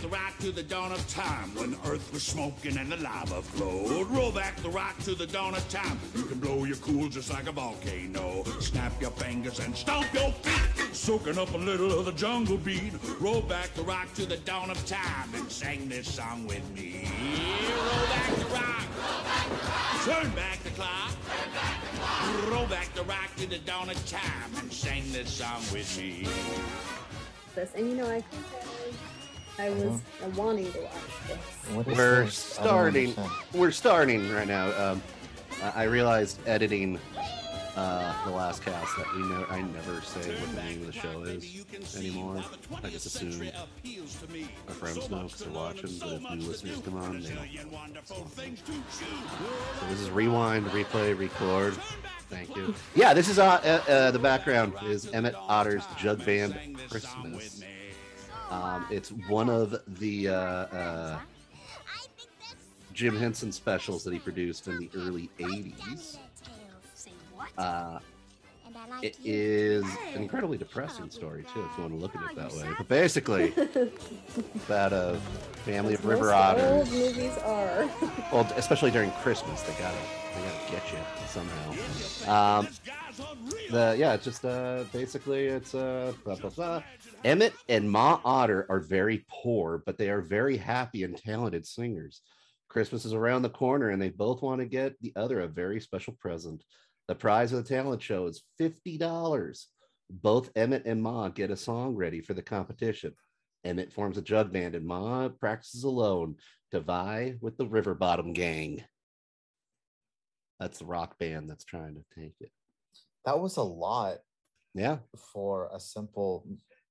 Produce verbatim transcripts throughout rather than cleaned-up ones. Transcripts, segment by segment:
the rock to the dawn of time, when the earth was smoking and the lava flowed. Roll back the rock to the dawn of time. You can blow your cool just like a volcano. Snap your fingers and stomp your feet, soaking up a little of the jungle beat. Roll back the rock to the dawn of time and sing this song with me. Roll back the rock. Roll back the rock. Turn back the clock. Turn back the clock. Roll back the rock to the dawn of time and sing this song with me. This and you know I I was uh-huh. wanting to watch this. What is we're this? starting. We're starting right now. Um, I realized editing uh, the last cast that we know. I never say what the name of the show is anymore. I just assume our friends know because they're watching. But if new listeners come on, they don't. So this is rewind, replay, record. Thank you. Yeah, this is uh, uh, uh, the background is Emmett Otter's Jug Band Christmas. Um, it's one of the uh, uh, Jim Henson specials that he produced in the early eighties. Uh, it is an incredibly depressing story too, if you want to look at it that way. But basically, about a family of river otters. Old movies are. Well, especially during Christmas, they gotta they gotta get you somehow. Um, the yeah, it's just uh, basically it's uh, blah, blah, blah. Emmett and Ma Otter are very poor, but they are very happy and talented singers. Christmas is around the corner, and they both want to get the other a very special present. The prize of the talent show is fifty dollars. Both Emmett and Ma get a song ready for the competition. Emmett forms a jug band, and Ma practices alone to vie with the River Bottom Gang. That's the rock band that's trying to take it. That was a lot. Yeah. For a simple,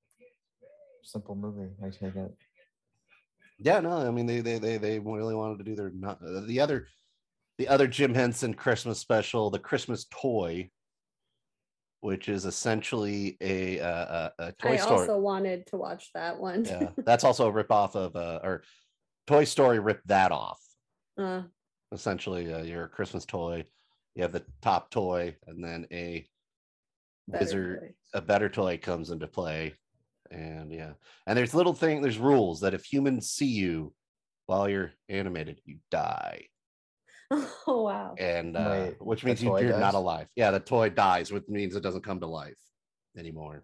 simple movie, I take it. Yeah, no, I mean they they they they really wanted to do their not the other the other Jim Henson Christmas special, the Christmas Toy, which is essentially a a, a Toy I Story. I also wanted to watch that one. Yeah, that's also a rip off of uh, or Toy Story ripped that off. Uh, essentially, uh, your Christmas toy, you have the top toy, and then a wizard, toy. a better toy comes into play. And yeah, and there's little thing, there's rules that if humans see you while you're animated, you die. Oh wow! And uh, Wait, which means you, you're not alive. Yeah, the toy dies, which means it doesn't come to life anymore.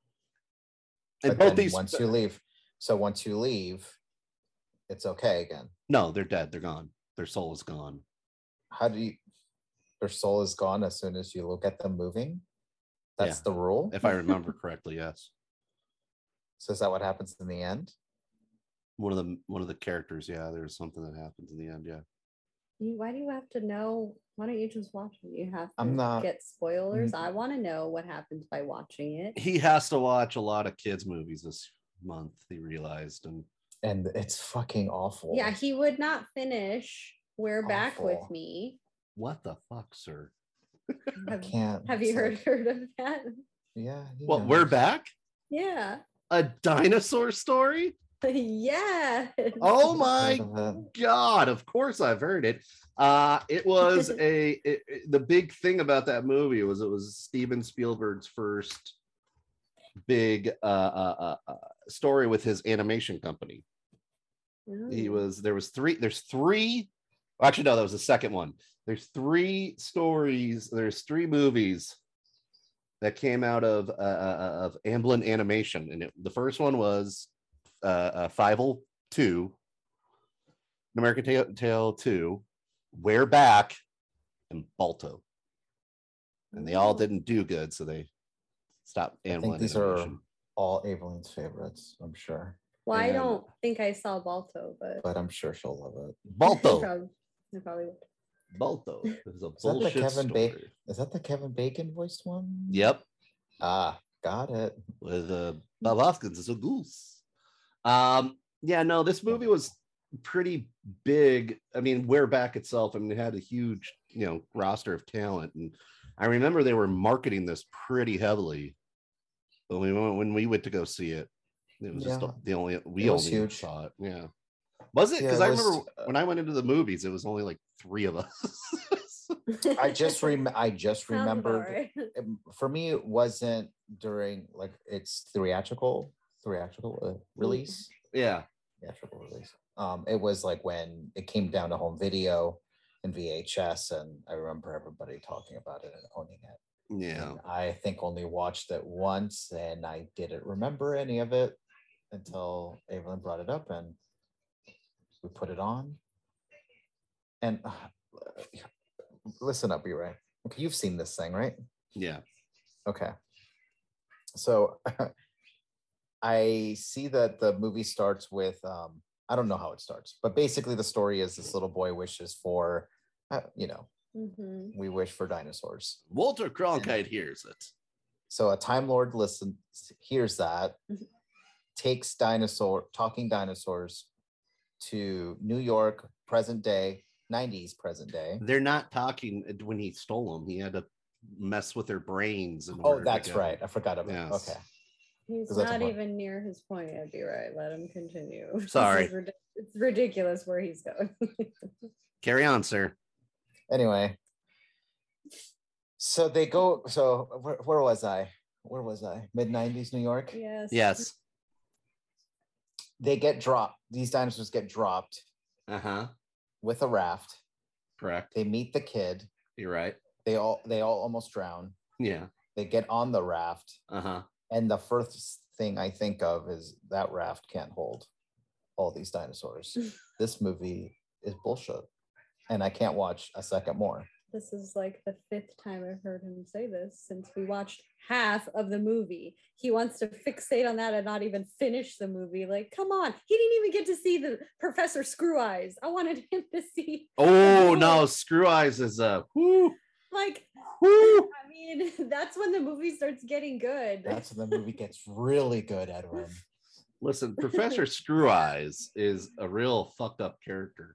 And both these, once you leave, so once you leave, it's okay again. No, they're dead. They're gone. Their soul is gone. How do you? Their soul is gone as soon as you look at them moving. That's yeah. the rule, if I remember correctly. Yes. So is that what happens in the end? One of the one of the characters, yeah. There's something that happens in the end, yeah. Why do you have to know? Why don't you just watch it? You have to I'm not, get spoilers. I want to know what happens by watching it. He has to watch a lot of kids' movies this month, he realized. And and it's fucking awful. Yeah, he would not finish We're awful. Back with Me. What the fuck, sir? Have, I can't. Have you heard, like, heard of that? Yeah. What, knows. We're Back? Yeah. A dinosaur story? Yeah. Oh my god, of course I've heard it. Uh it was a it, it, the big thing about that movie was it was Steven Spielberg's first big uh, uh, uh story with his animation company. Oh. He was there was three there's three well, actually no that was the second one. There's three stories, there's three movies that came out of uh of Amblin Animation, and it, the first one was uh, uh Fievel two, An American Tale, Tale two, We're Back, and Balto, and they all didn't do good, so they stopped. I think these animation. Are all Evelyn's favorites, I'm sure. Well, and I don't think I saw Balto, but but I'm sure she'll love it. Balto, I probably, I probably would. Balto is a is bullshit that the Kevin story. Ba- is that the Kevin Bacon voiced one? Yep. Ah, got it. With uh, Bob Hoskins as a goose. Um, yeah, no, this movie was pretty big. I mean, We're Back itself, I mean, it had a huge, you know, roster of talent. And I remember they were marketing this pretty heavily. When we went, when we went to go see it, it was yeah. just the only, we it only huge. saw it. Yeah. Was it? Because yeah, I was, remember when I went into the movies, it was only like three of us. I just rem- I just remembered. For me, it wasn't during like its theatrical theatrical uh, release. Yeah, Theatrical release. Um, it was like when it came down to home video and V H S, and I remember everybody talking about it and owning it. Yeah. And I think only watched it once, and I didn't remember any of it until Evelyn brought it up, and we put it on. And uh, listen up, B-Ray. Okay, you've seen this thing, right? Yeah. Okay. So I see that the movie starts with, um, I don't know how it starts, but basically the story is this little boy wishes for, uh, you know, mm-hmm. we wish for dinosaurs. Walter Cronkite and, hears it. So a Time Lord listens, hears that, mm-hmm. takes dinosaur, talking dinosaurs to New York, present day, nineties present day. They're not talking when he stole them. He had to mess with their brains. In oh, that's right. I forgot about it. Yes. Okay. He's not even near his point, I'd be right. Let him continue. Sorry. Rid- it's ridiculous where he's going. Carry on, sir. Anyway. So they go, so where, where was I? Where was I? mid nineties New York? Yes. Yes. They get dropped. These dinosaurs get dropped. Uh-huh. With a raft. Correct. They meet the kid. You're right. They all they all almost drown. Yeah. They get on the raft. Uh-huh. And the first thing I think of is that raft can't hold all these dinosaurs. This movie is bullshit. And I can't watch a second more. This is like the fifth time I've heard him say this since we watched half of the movie. He wants to fixate on that and not even finish the movie. Like, come on. He didn't even get to see the Professor Screw Eyes. I wanted him to see. Oh, no. Screw Eyes is a... Whoo. Like, whoo. I mean, that's when the movie starts getting good. That's when the movie gets really good, Edwin. Listen, Professor Screw Eyes is a real fucked up character.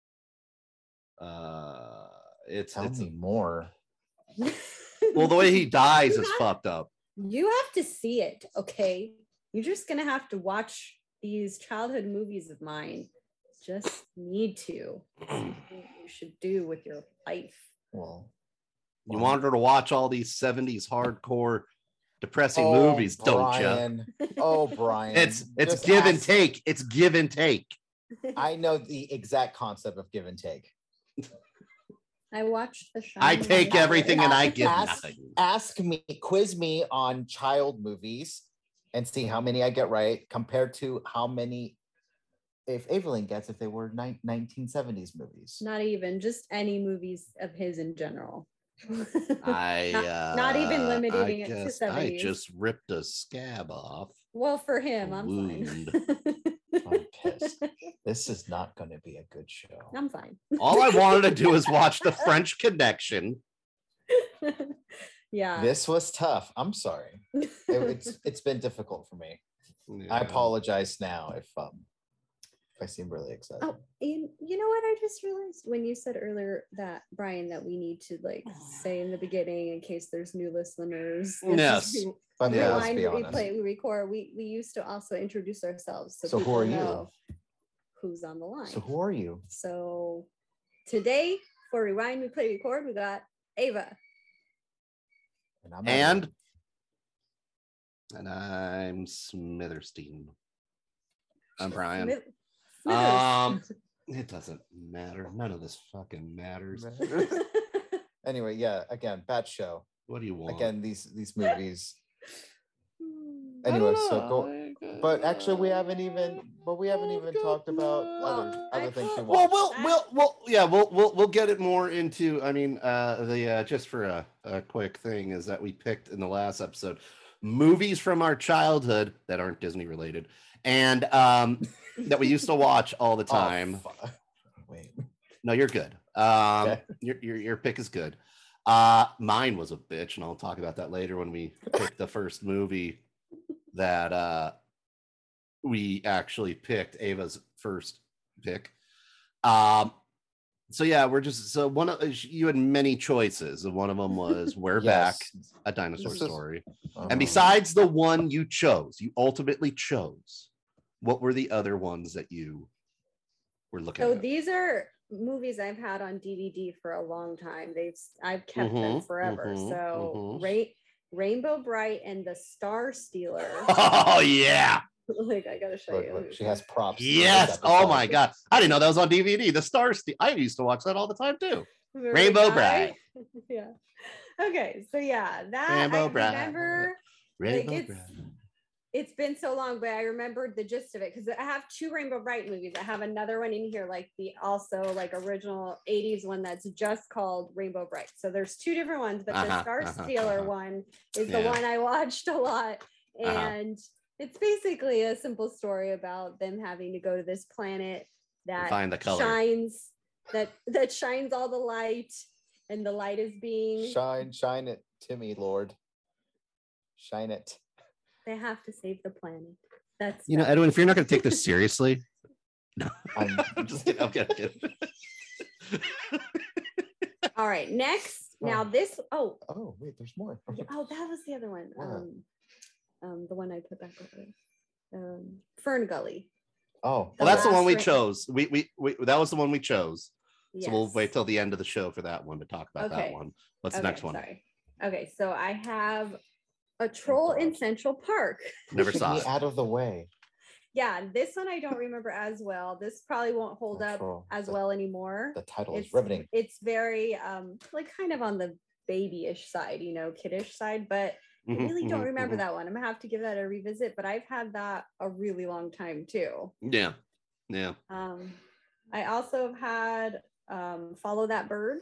Uh... It's Tell it's me more. Well, the way he dies is fucked up. You have to see it, okay? You're just gonna have to watch these childhood movies of mine. Just need to. You should do with your life. Well, you want her to watch all these seventies hardcore, depressing oh, movies, Brian. don't you? Oh, Brian. It's it's just give ask... and take. It's give and take. I know the exact concept of give and take. I watched The Shining. I take everything and I give ask, nothing. Ask me, quiz me on child movies and see how many I get right compared to how many, if Evelyn gets, if they were ni- nineteen seventies movies. Not even, just any movies of his in general. I not, uh, not even limiting I it to guess seventies. I just ripped a scab off. Well, for him, I'm fine. I'm pissed. This is not going to be a good show. I'm fine. All I wanted to do is watch The French Connection. Yeah. This was tough. I'm sorry. It, it's it's been difficult for me. Yeah. I apologize now if um if I seem really excited. Oh, you, you know what I just realized when you said earlier that, Brian, that we need to like say in the beginning in case there's new listeners. Yes. But we, yeah, rewind, let's be we honest. play, we record. We we used to also introduce ourselves. So, so who are you? Who's on the line? So who are you? So today for Rewind, We Play, Record, we got Ava. And I'm, and, and I'm Smitherstein. I'm Brian. Smith- um, it doesn't matter. None of this fucking matters. Anyway, yeah. Again, bad show. What do you want? Again, these these movies. Anyway, so go. But actually, we haven't even. But we haven't even talked about other other things we Well, watched. we'll we'll we'll yeah we'll we'll we'll get it more into. I mean, uh, the uh, just for a, a quick thing is that we picked in the last episode movies from our childhood that aren't Disney related and um, that we used to watch all the time. Oh, wait, no, you're good. Um, okay. your your your pick is good. Uh, mine was a bitch, and I'll talk about that later when we pick the first movie that uh, we actually picked, Ava's first pick. Um, so yeah, we're just so one of you had many choices, and one of them was "We're Yes. Back," a dinosaur This is- story. Um, And besides the one you chose, you ultimately chose. What were the other ones that you were looking So at? these are movies I've had on D V D for a long time. They've I've kept them Mhm, forever. mhm, so mhm. Ra- Rainbow Bright and the Star Stealer. Oh yeah, Like I gotta show Look, you. look, she has props. in this Yes. Oh episode. my god. I didn't know that was on D V D. The Star Ste- I used to watch that all the time too. Remember the Rainbow guy? Bride. Yeah. Okay, so yeah, that Rainbow I Bride. remember. Rainbow like it's Bride. it's been so long, but I remembered the gist of it because I have two Rainbow Bright movies. I have another one in here, like the also like original eighties one that's just called Rainbow Bright. So there's two different ones, but Uh-huh, the Star uh-huh, Stealer uh-huh. one is the Yeah. one I watched a lot. Uh-huh. And it's basically a simple story about them having to go to this planet that Find the color. shines that that shines all the light, and the light is being Shine, shine it to me, Lord. Shine it. they have to save the planet. That's You know, Edwin, if you're not going to take this seriously, no, I'm- I'm just kidding. I'm kidding. I'm kidding. all right. Next, now Oh. this. Oh, Oh, wait, there's more. oh, that was the other one. Yeah. Um, um, the one I put back over. Um, Fern Gully. Oh, Well, that's the last one we ra- chose. We, we we that was the one we chose. Yes. So we'll wait till the end of the show for that one to talk about that Okay. one. What's the Okay, next one? Sorry. Okay, so I have a troll in God. Central Park. Never Pushing saw me it. out of the way. Yeah, this one I don't remember as well. This probably won't hold The up troll. as The- well anymore. The title It's is riveting. It's very um like kind of on the babyish side, you know, kiddish side, but I Mhm, really don't mhm, remember mhm. that one. I'm gonna have to give that a revisit, but I've had that a really long time too. Yeah, yeah. Um, I also have had um, Follow That Bird.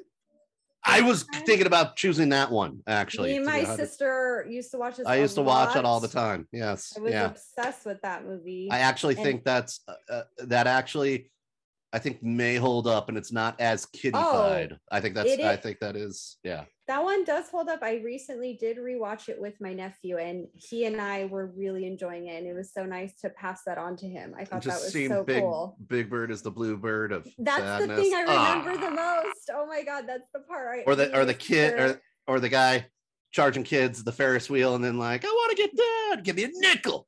I was Okay. thinking about choosing that one actually. Me and to be my honest. sister used to watch this. I a used to watch it all the lot. time. Yes. I was Yeah. obsessed with that movie. I actually and- think that's uh, uh, that actually I think may hold up, and it's not as kiddified. I think that's Oh, it I is- think that is yeah. That one does hold up. I recently did rewatch it with my nephew, and he and I were really enjoying it. And it was so nice to pass that on to him. I thought that Just was seeing so Big cool. Big Bird as the bluebird of That's sadness. the thing I remember Ah. the most. Oh my god, that's the part. I, Or the me and or my the kid sister- or or the guy charging kids the Ferris wheel and then like I want to get down, give me a nickel.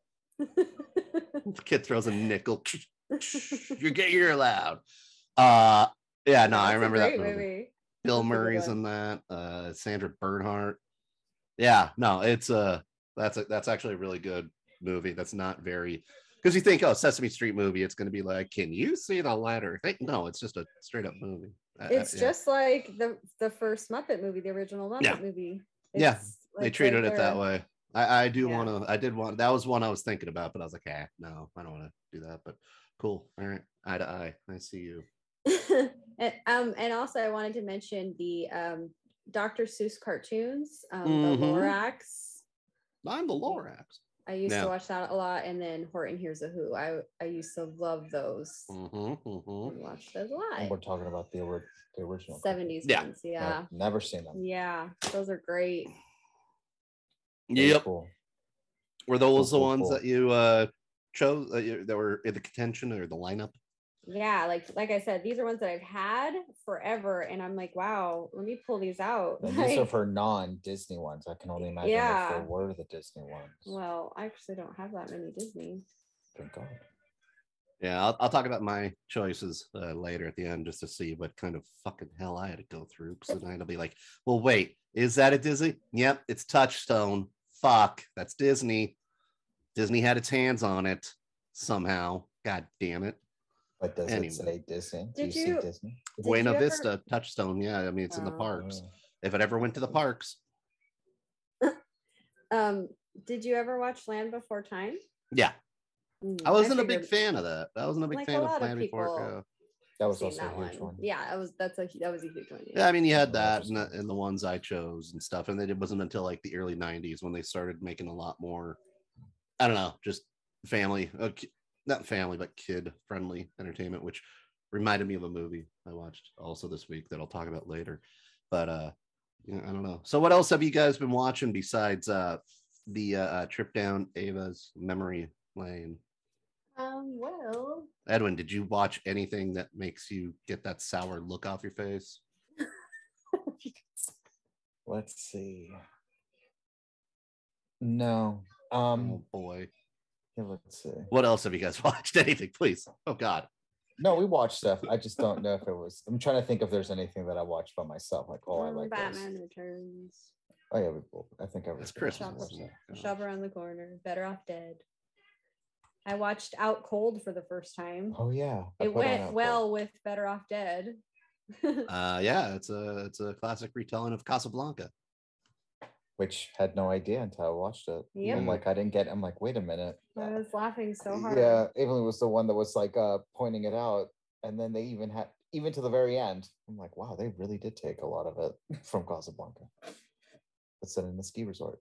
The kid throws a nickel. You're get you're allowed. Uh yeah, no, That's I a remember that great movie. Bill That's a good Murray's one. in that. Uh, Sandra Bernhardt. Yeah, no, it's a that's a that's actually a really good movie. That's not very because you think, oh, Sesame Street movie, it's going to be like, can you see the letter? Hey, no, it's just a straight up movie. Uh, It's yeah. just like the the first Muppet movie, the original Muppet Yeah. movie. Yeah, It's they like treated right it that there. way. I, I do Yeah. want to. I did want. That was one I was thinking about, but I was like, ah, no, I don't want to do that. But cool. All right, eye to eye. I see you. and, um, and also I wanted to mention the um, Doctor Seuss cartoons, um, Mhm. the Lorax. I'm the Lorax. I used Yeah. to watch that a lot, and then Horton Hears a Who. I I used to love those. Mm-hmm, mm-hmm. And watch those a And lot. we're talking about the, ori- the original. seventies Yeah. ones, I've yeah, never seen them. yeah, those are great. Very Yep. Cool. Were those the cool, ones cool. that you uh chose that, you, that were in the contention or the lineup? Yeah, like like I said, these are ones that I've had forever, and I'm like, wow, let me pull these out. And these are Like, for non-Disney ones. I can only imagine if Yeah. there were the Disney ones. well, I actually don't have that many Disney. Thank God. Yeah, I'll, I'll talk about my choices uh, later at the end just to see what kind of fucking hell I had to go through. Because then it'll be like, well, wait, is that a Disney? Yep, it's Touchstone. Fuck, that's Disney. Disney had its hands on it somehow. God damn it. But does Anyway. it say Disney? Do Did you, you- see Disney? Did Buena you ever- Vista, Touchstone. Yeah, I mean, it's in the Oh. parks. Oh. If it ever went to the parks, Um, did you ever watch Land Before Time? yeah. Mm, I wasn't a big figured- fan of that. I wasn't a big Like a fan of lot of Plan Before. people. Yeah. That was seen also that a huge one. Yeah, that was that's a that was a huge one. Yeah, I mean, you had Yeah, that that and was the, and the ones I chose and stuff. And then it wasn't until like the early nineties when they started making a lot more, I don't know, just family, uh, ki- not family, but kid friendly entertainment, which reminded me of a movie I watched also this week that I'll talk about later. But uh, you know, I don't know. So, what else have you guys been watching besides uh, the uh, uh, trip down Ava's memory lane? Um, well, Edwin, did you watch anything that makes you get that sour look off your face? Let's see. No. Um. Oh boy. Yeah, let's see. What else have you guys watched? Anything, please. Oh God. No, we watched stuff. I just don't know if it was. I'm trying to think if there's anything that I watched by myself. Like, oh, I um, like this. Batman Returns, Oh yeah, we, I think I was. It's Christmas. Shop, isn't it? Shop Around the Corner, Better Off Dead. I watched Out Cold for the first time. Oh yeah, I It put on went Out well Cold. with Better Off Dead. Uh, yeah, it's a it's a classic retelling of Casablanca. Which had no idea until I watched it. Yep. I'm like, I didn't get. I'm like, wait a minute. I was laughing so hard. Yeah, Evelyn was the one that was like uh pointing it out, and then they even had even to the very end. I'm like, wow, they really did take a lot of it from Casablanca. It's set in a ski resort.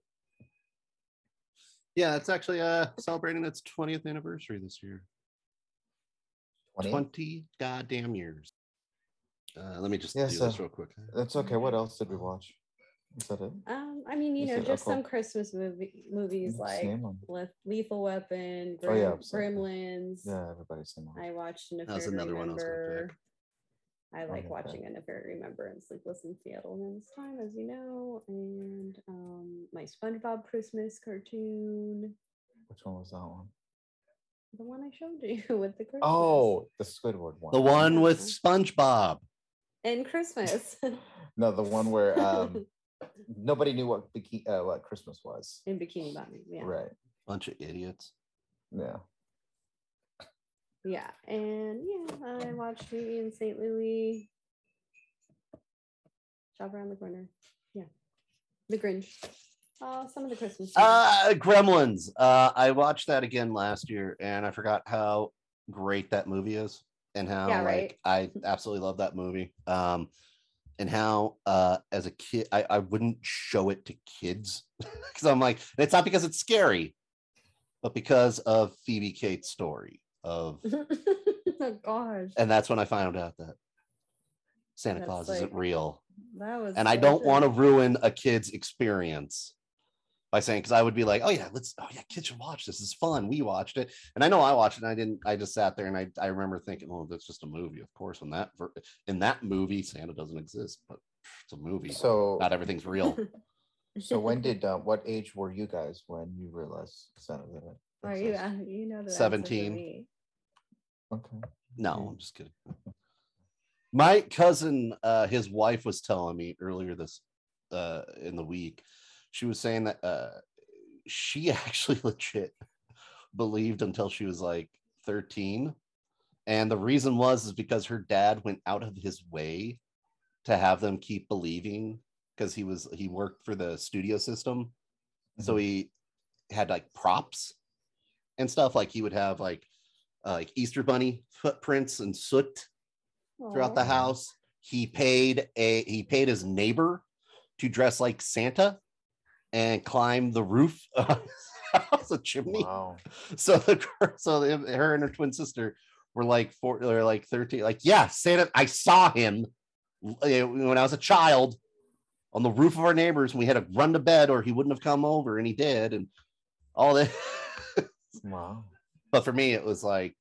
Yeah, it's actually uh celebrating its twentieth anniversary this year. twenty? twenty goddamn years. Uh, let me just Yeah, do so- this real quick. That's okay. What else did we watch? Is that it? Um, I mean, you You know, said just Out Cold. some Christmas movie movies Just like name 'em. Le- Lethal Weapon, Oh, Grim- yeah, so- Gremlins. Yeah, everybody's seen that. I watched An That Affair was to another one I was gonna Remember. pick. I like Okay. watching An Affair to Remember and Sleepless in Seattle in this time, as you know, and um, my SpongeBob Christmas cartoon, Which one was that one? the one I showed you with the Christmas. Oh, the Squidward one. The one with SpongeBob. and Christmas No, the one where um nobody knew what biki- uh, what Christmas was. in Bikini Bottom. Yeah, Right. Bunch of idiots. Yeah. yeah, and yeah, I watched Beauty in Saint Louis. Shop around the corner. Yeah, The Grinch. Oh, some of the Christmas. movies. Uh, Gremlins. Uh, I watched that again last year, and I forgot how great that movie is, and how Yeah, like right. I absolutely love that movie. Um, and how uh, as a kid, I, I wouldn't show it to kids because I'm like, it's not because it's scary, but because of Phoebe Cates' story of, oh gosh, and that's when I found out that Santa That's Claus like- isn't real. that was. And I so don't good. want to ruin a kid's experience by saying, because I would be like, oh yeah, let's, oh yeah, kids should watch this. It's fun. We watched it, and I know I watched it. And I didn't. I just sat there and I, I remember thinking, oh, that's just a movie. Of course, in that ver- in that movie, Santa doesn't exist, but it's a movie. So Not everything's real. so when did uh, what age were you guys when you realized Santa didn't Are you? exist? uh, You know the answer for seventeen. me. Okay. No, I'm just kidding. My cousin, uh, his wife was telling me earlier this uh, in the week. She was saying that uh, she actually legit believed until she was like thirteen, and the reason was is because her dad went out of his way to have them keep believing, because he was he worked for the studio system, so Mhm. he had like props and stuff. Like he would have like uh, like Easter Bunny footprints and soot throughout the Aw. house. He paid a he paid his neighbor to dress like Santa and climb the roof of his house, a chimney. Wow. So the girl- so the, her and her twin sister were like four, they're like thirteen. Like, yeah, Santa. I saw him uh, when I was a child on the roof of our neighbors, and we had to run to bed, or he wouldn't have come over, and he did, and all that. Wow. But for me, it was like,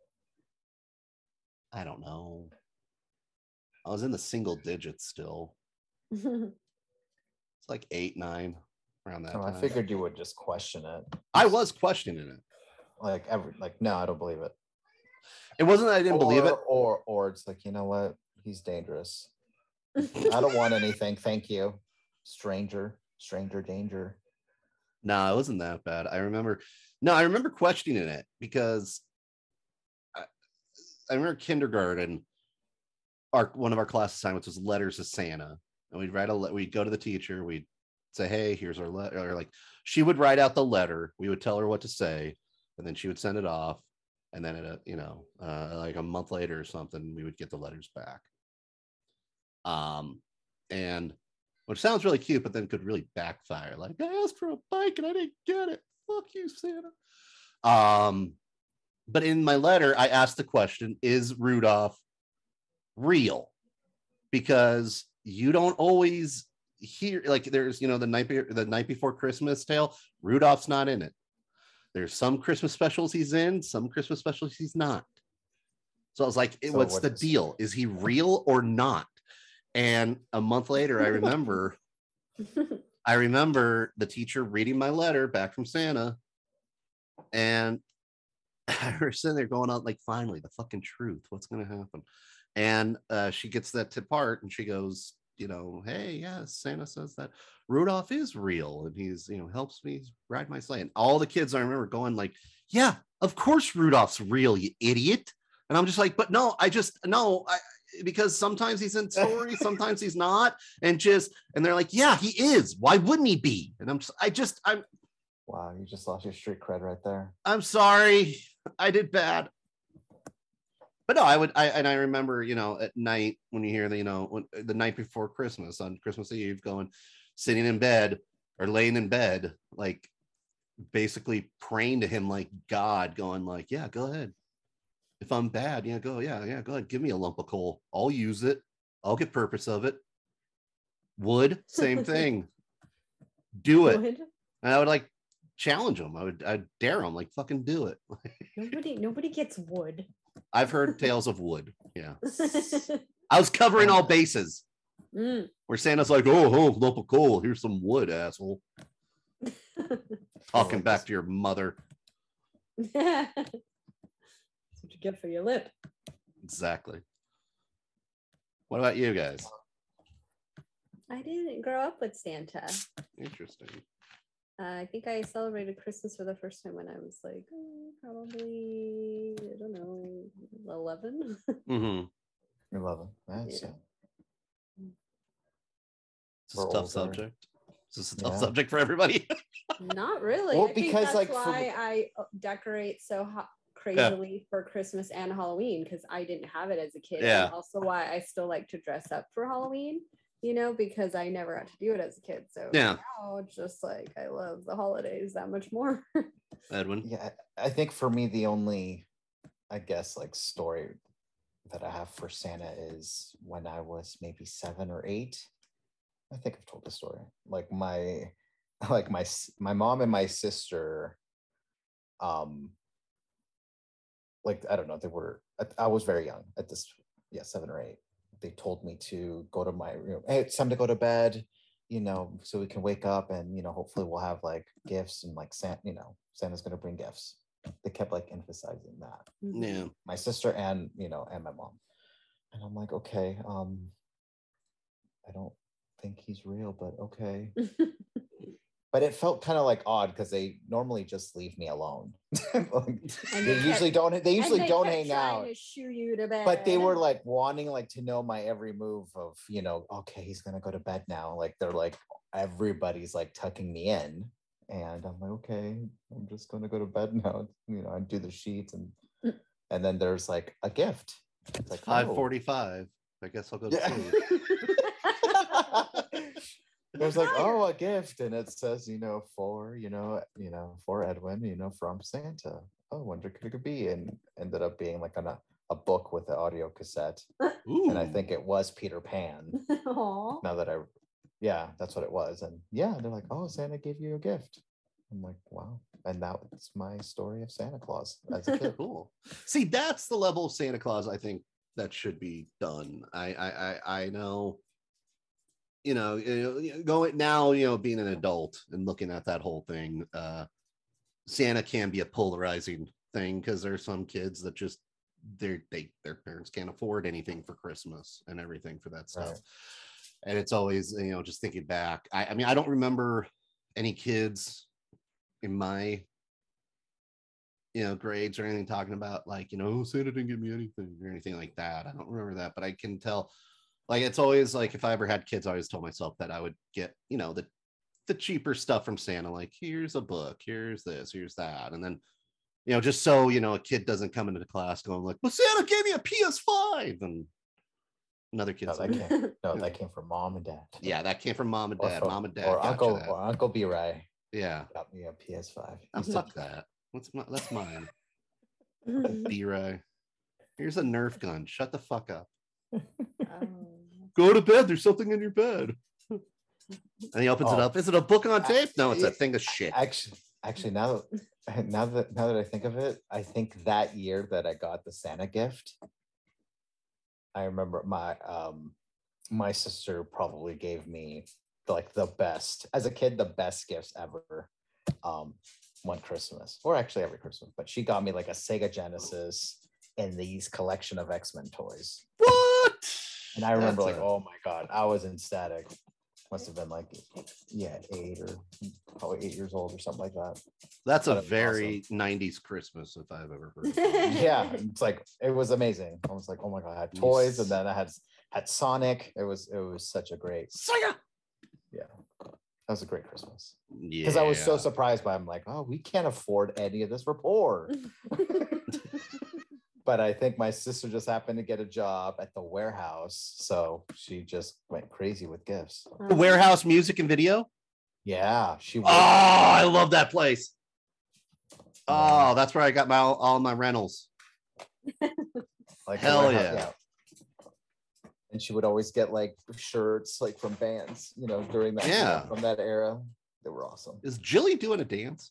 I don't know. I was in the single digits still. It's like eight, nine, around that Oh, I time. figured you would just question it. I was questioning it. Like every like, no, I don't believe it. It wasn't that I didn't believe it. Or or it's like, you know what? He's dangerous. I don't want anything. Thank you. Stranger, stranger danger. No, it wasn't that bad. I remember, no, I remember questioning it because I, I remember kindergarten, our one of our class assignments was letters to Santa. And we'd write a le- we'd go to the teacher, we'd say, hey, here's our letter. Or like she would write out the letter, we would tell her what to say, and then she would send it off. And then, at a, you know, uh, like a month later or something, we would get the letters back. Um, and which sounds really cute, but then could really backfire. Like, I asked for a bike and I didn't get it. Fuck you, Santa. Um, but in my letter, I asked the question: is Rudolph real? Because you don't always hear, like, there's, you know, the night be- the night before Christmas tale. Rudolph's not in it. There's some Christmas specials he's in, some Christmas specials he's not. So I was like, So what's what the is- deal? Is he real or not? And a month later, I remember, I remember the teacher reading my letter back from Santa, and I was sitting there going on like, finally, the fucking truth. What's going to happen? And uh, she gets that to part, and she goes, you know, hey, yes, Santa says that Rudolph is real, and he's, you know, helps me ride my sleigh. And all the kids, I remember going like, yeah, of course Rudolph's real, you idiot. And I'm just like, but no, I just, no, I, because sometimes he's in stories, sometimes he's not. And just, and they're like, yeah, he is. Why wouldn't he be? And I'm just, I just, I'm. Wow, you just lost your street cred right there. I'm sorry. I did bad. But no, I would, I, and I remember, you know, at night when you hear the, you know, when, the night before Christmas, on Christmas Eve, going, sitting in bed or laying in bed, like basically praying to him like God, going like, yeah, go ahead. If I'm bad, yeah, go, yeah, yeah, go ahead. Give me a lump of coal. I'll use it. I'll get purpose of it. Wood, same thing. Do it. Wood? And I would like challenge him. I would, I'd dare him, like fucking do it. Nobody, nobody gets wood. I've heard tales of wood. Yeah. I was covering all bases. Mm. Where Santa's like, oh, oh, lump of coal. Here's some wood, asshole. Talking back to your mother. That's what you get for your lip. Exactly. What about you guys? I didn't grow up with Santa. Interesting. Uh, I think I celebrated Christmas for the first time when I was like, oh, probably, I don't know, eleven. Mm-hmm. eleven. That's Yeah. it. It's a We're tough older. subject. It's a tough Yeah. subject for everybody. Not really. Well, I think because, that's like, for why the- I uh, decorate so ho- crazily for Christmas and Halloween, because I didn't have it as a kid. Yeah. And also why I still like to dress up for Halloween, you know, because I never got to do it as a kid. So Yeah. now it's just like I love the holidays that much more. Edwin. Yeah, I think for me, the only, I guess, like story that I have for Santa is when I was maybe seven or eight. I think I've told the story. Like my, like my s- my mom and my sister, um, like I don't know, they were. I, I was very young at this. Yeah, seven or eight. They told me to go to my room. Hey, it's time to go to bed. You know, so we can wake up and you know, hopefully we'll have like gifts and like Santa. You know, Santa's gonna bring gifts. They kept like emphasizing that. Yeah. My sister and you know and my mom, and I'm like, okay, um, I don't think he's real, but okay. But it felt kind of like odd because they normally just leave me alone. Like, And they they usually don't. They And usually they don't kept hang trying out. to shoo you to bed. But they were like wanting like to know my every move of you know. Okay, he's gonna go to bed now. Like they're like everybody's like tucking me in, and I'm like, okay, I'm just gonna go to bed now. You know, and do the sheets and and then there's like a gift. It's like Five oh. forty-five. I guess I'll go to Yeah. sleep. It was like, oh, a gift, and it says, you know, for you know, you know, for Edwin, you know, from Santa. Oh, wonder could it be, and ended up being like on a, a book with the audio cassette, Ooh. and I think it was Peter Pan. Aw. Now that I, yeah, that's what it was, and yeah, they're like, oh, Santa gave you a gift. I'm like, wow, and that's my story of Santa Claus as a kid. Cool. See, that's the level of Santa Claus I think that should be done. I I I, I know. You know, you know, going now, you know, being an adult and looking at that whole thing, uh, Santa can be a polarizing thing because there's some kids that just they're they their parents can't afford anything for Christmas and everything for that stuff. Right. And it's always, you know, just thinking back. I, I mean, I don't remember any kids in my you know grades or anything talking about like, you know, oh, Santa didn't give me anything or anything like that. I don't remember that, but I can tell. Like it's always like if I ever had kids, I always told myself that I would get, you know, the the cheaper stuff from Santa, like here's a book, here's this, here's that. And then, you know, just so you know, a kid doesn't come into the class going like, well, Santa gave me a P S five. And another kid's No, like, that came, no, that came from mom and dad. yeah, that came from mom and Or dad. from- Mom and dad or got you Uncle that. or Uncle B Ray Yeah. got me a P S five. Oh, fuck that. What's my, that's mine. B-Ray. Here's a Nerf gun. Shut the fuck up. Oh. Go to bed. There's something in your bed. And he opens it Oh. up. Is it a book on tape? No, it's a thing of shit. Actually, actually, now that now that now that I think of it, I think that year that I got the Santa gift, I remember my um my sister probably gave me like the best as a kid, the best gifts ever. Um, one Christmas, or actually every Christmas, but she got me like a Sega Genesis and these collection of X-Men toys. What? And I remember That's like, a- oh my god, I was ecstatic. Must have been like, yeah, eight or probably eight years old or something like that. That's a But it was very awesome. nineties Christmas if I've ever heard of it. Yeah, it's like it was amazing. I was like, oh my god, I had toys, and then I had had Sonic. It was it was such a great, Sega! yeah, that was a great Christmas. Yeah. Because I was so surprised by. I'm like, oh, we can't afford any of this for poor. But I think my sister just happened to get a job at the warehouse, so she just went crazy with gifts. The Warehouse Music and Video. Yeah, she. Oh, I love that place. Oh, that's where I got my all, all my rentals. Like hell warehouse, yeah. And she would always get like shirts like from bands, you know, during that Yeah. from that era. They were awesome. Is Jilly doing a dance?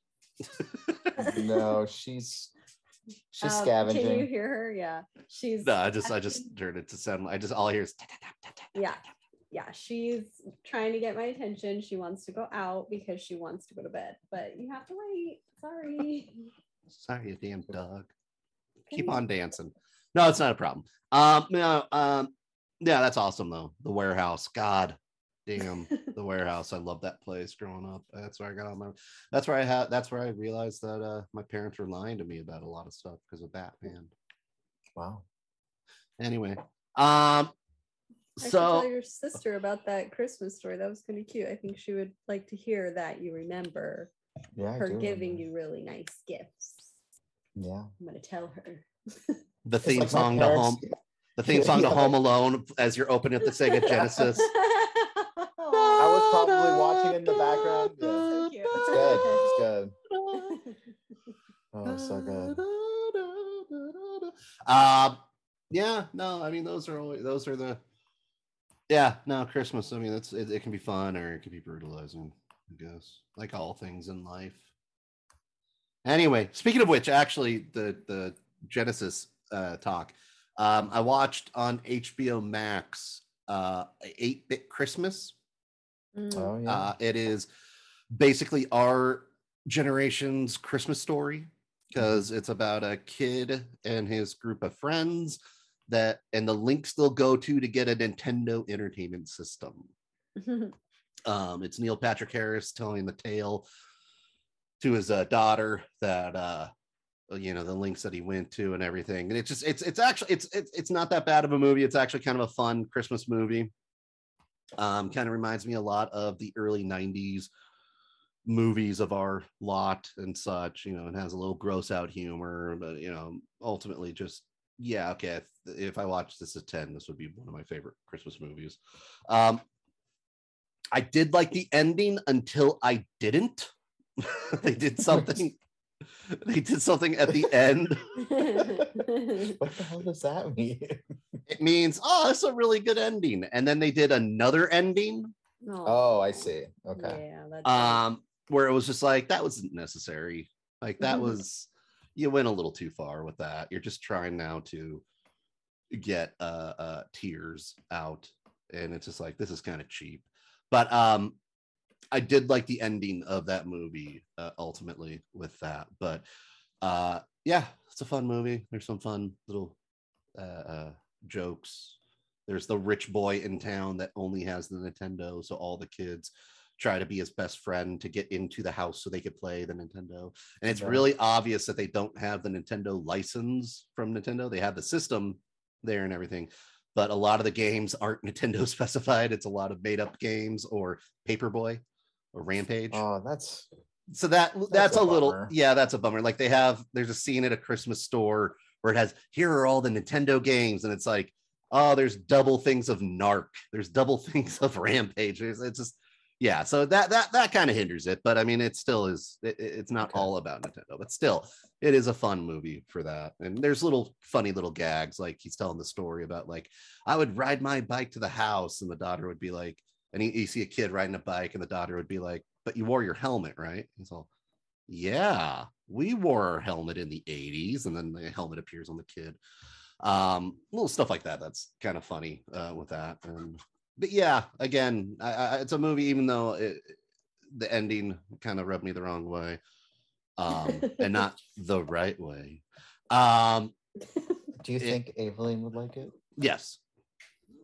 No, she's she's Um, scavenging. Can you hear her? Yeah, she's. No, I just I just heard it to sound. I just all I hear is. Yeah, yeah, she's trying to get my attention. She wants to go out because she wants to go to bed, but you have to wait. Sorry. Sorry, you damn dog. Keep on dancing. No, it's not a problem. Um, no, um, yeah, that's awesome though. The Warehouse, God damn, the Warehouse. I love that place growing up. That's where I got all my. That's where I had. That's where I realized that uh, my parents were lying to me about a lot of stuff because of Batman. Wow. Anyway, um, I should so tell your sister about that Christmas story. That was kind of cute. I think she would like to hear that you remember Yeah, I her do giving remember. you really nice gifts. Yeah. I'm gonna tell her. the theme like my song to parents- Home, the theme song to Yeah. Home Alone as you're opening up the Sega Genesis. I was probably watching in the background. Yeah. So cute. It's good. It's good. Oh, so good. Um, yeah, no, I mean those are always those are the yeah, no, Christmas. I mean, it's it, it can be fun or it can be brutalizing, I guess, like all things in life. Anyway, speaking of which, actually, the the Genesis uh, talk, um, I watched on H B O Max, uh, eight-Bit Christmas. Mm. Oh yeah. Uh, it is basically our generation's Christmas story because it's about a kid and his group of friends that and the links they'll go to to get a Nintendo Entertainment System. Um, it's Neil Patrick Harris telling the tale to his uh, daughter that uh, you know the links that he went to and everything, and it's just it's it's actually it's it's it's not that bad of a movie. It's actually kind of a fun Christmas movie. Um, kind of reminds me a lot of the early nineties movies of our lot and such, you know, and has a little gross out humor, but you know, ultimately just yeah, okay. If, if I watched this at ten, this would be one of my favorite Christmas movies. Um, I did like the ending until I didn't. They did something. They did something at the end. What the hell does that mean? It means, oh, it's a really good ending. And then they did another ending. Oh, I see. Okay. Yeah, that's Um, where it was just like that wasn't necessary. Like that was you went a little too far with that. You're just trying now to get uh, uh tears out, and it's just like this is kind of cheap. But um, I did like the ending of that movie uh, ultimately with that. But uh, yeah, it's a fun movie. There's some fun little uh, uh, jokes. There's the rich boy in town that only has the Nintendo, so all the kids try to be his best friend to get into the house so they could play the Nintendo. And it's Yeah. really obvious that they don't have the Nintendo license from Nintendo. They have the system there and everything, but a lot of the games aren't Nintendo specified. It's a lot of made up games or Paperboy or Rampage. Oh, that's So that that's, That's a, a little bummer. yeah, that's a bummer. Like they have there's a scene at a Christmas store where it has here are all the Nintendo games, and it's like, oh, there's double things of Narc, there's double things of Rampage. It's, it's just yeah, so that that that kind of hinders it, but I mean it still is it, it's not Okay. all about Nintendo, but still it is a fun movie for that. And there's little funny little gags, like he's telling the story about like I would ride my bike to the house, and the daughter would be like, and you, you see a kid riding a bike, and the daughter would be like, but you wore your helmet, right? He's all, yeah, we wore our helmet in the eighties, and then the helmet appears on the kid. Um, little stuff like that. That's kind of funny uh, with that. And but yeah, again, I, I, it's a movie, even though it, the ending kind of rubbed me the wrong way, um, and not the right way. Um, do you It- think Evelyn would like it? yes,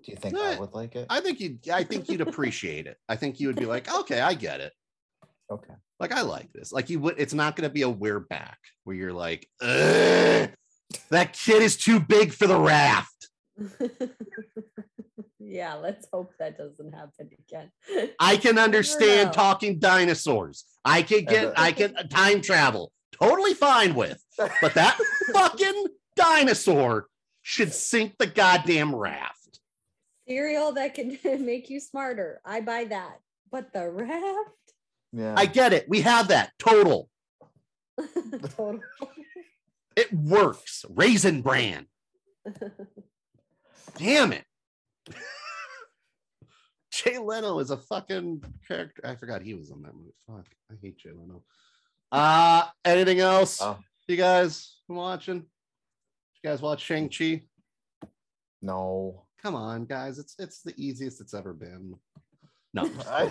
Do you think Eh, I would like it? I think you I think you'd appreciate it. I think you would be like, okay, I get it. Okay. Like I like this. Like you would. It's not going to be a we're back where you're like, ugh, that kid is too big for the raft. Yeah, let's hope that doesn't happen again. I can understand know. talking dinosaurs. I can get. I can time travel. Totally fine with. But that fucking dinosaur should sink the goddamn raft. Cereal that can make you smarter. I buy that. But the raft? Yeah. I get it. We have that. Total. Total. It works. Raisin Bran. Damn it. Jay Leno is a fucking character. I forgot he was on that movie. Fuck. I hate Jay Leno. Uh, anything else? Oh. You guys watching? You guys watch Shang-Chi? No. Come on, guys. It's it's the easiest it's ever been. No. I-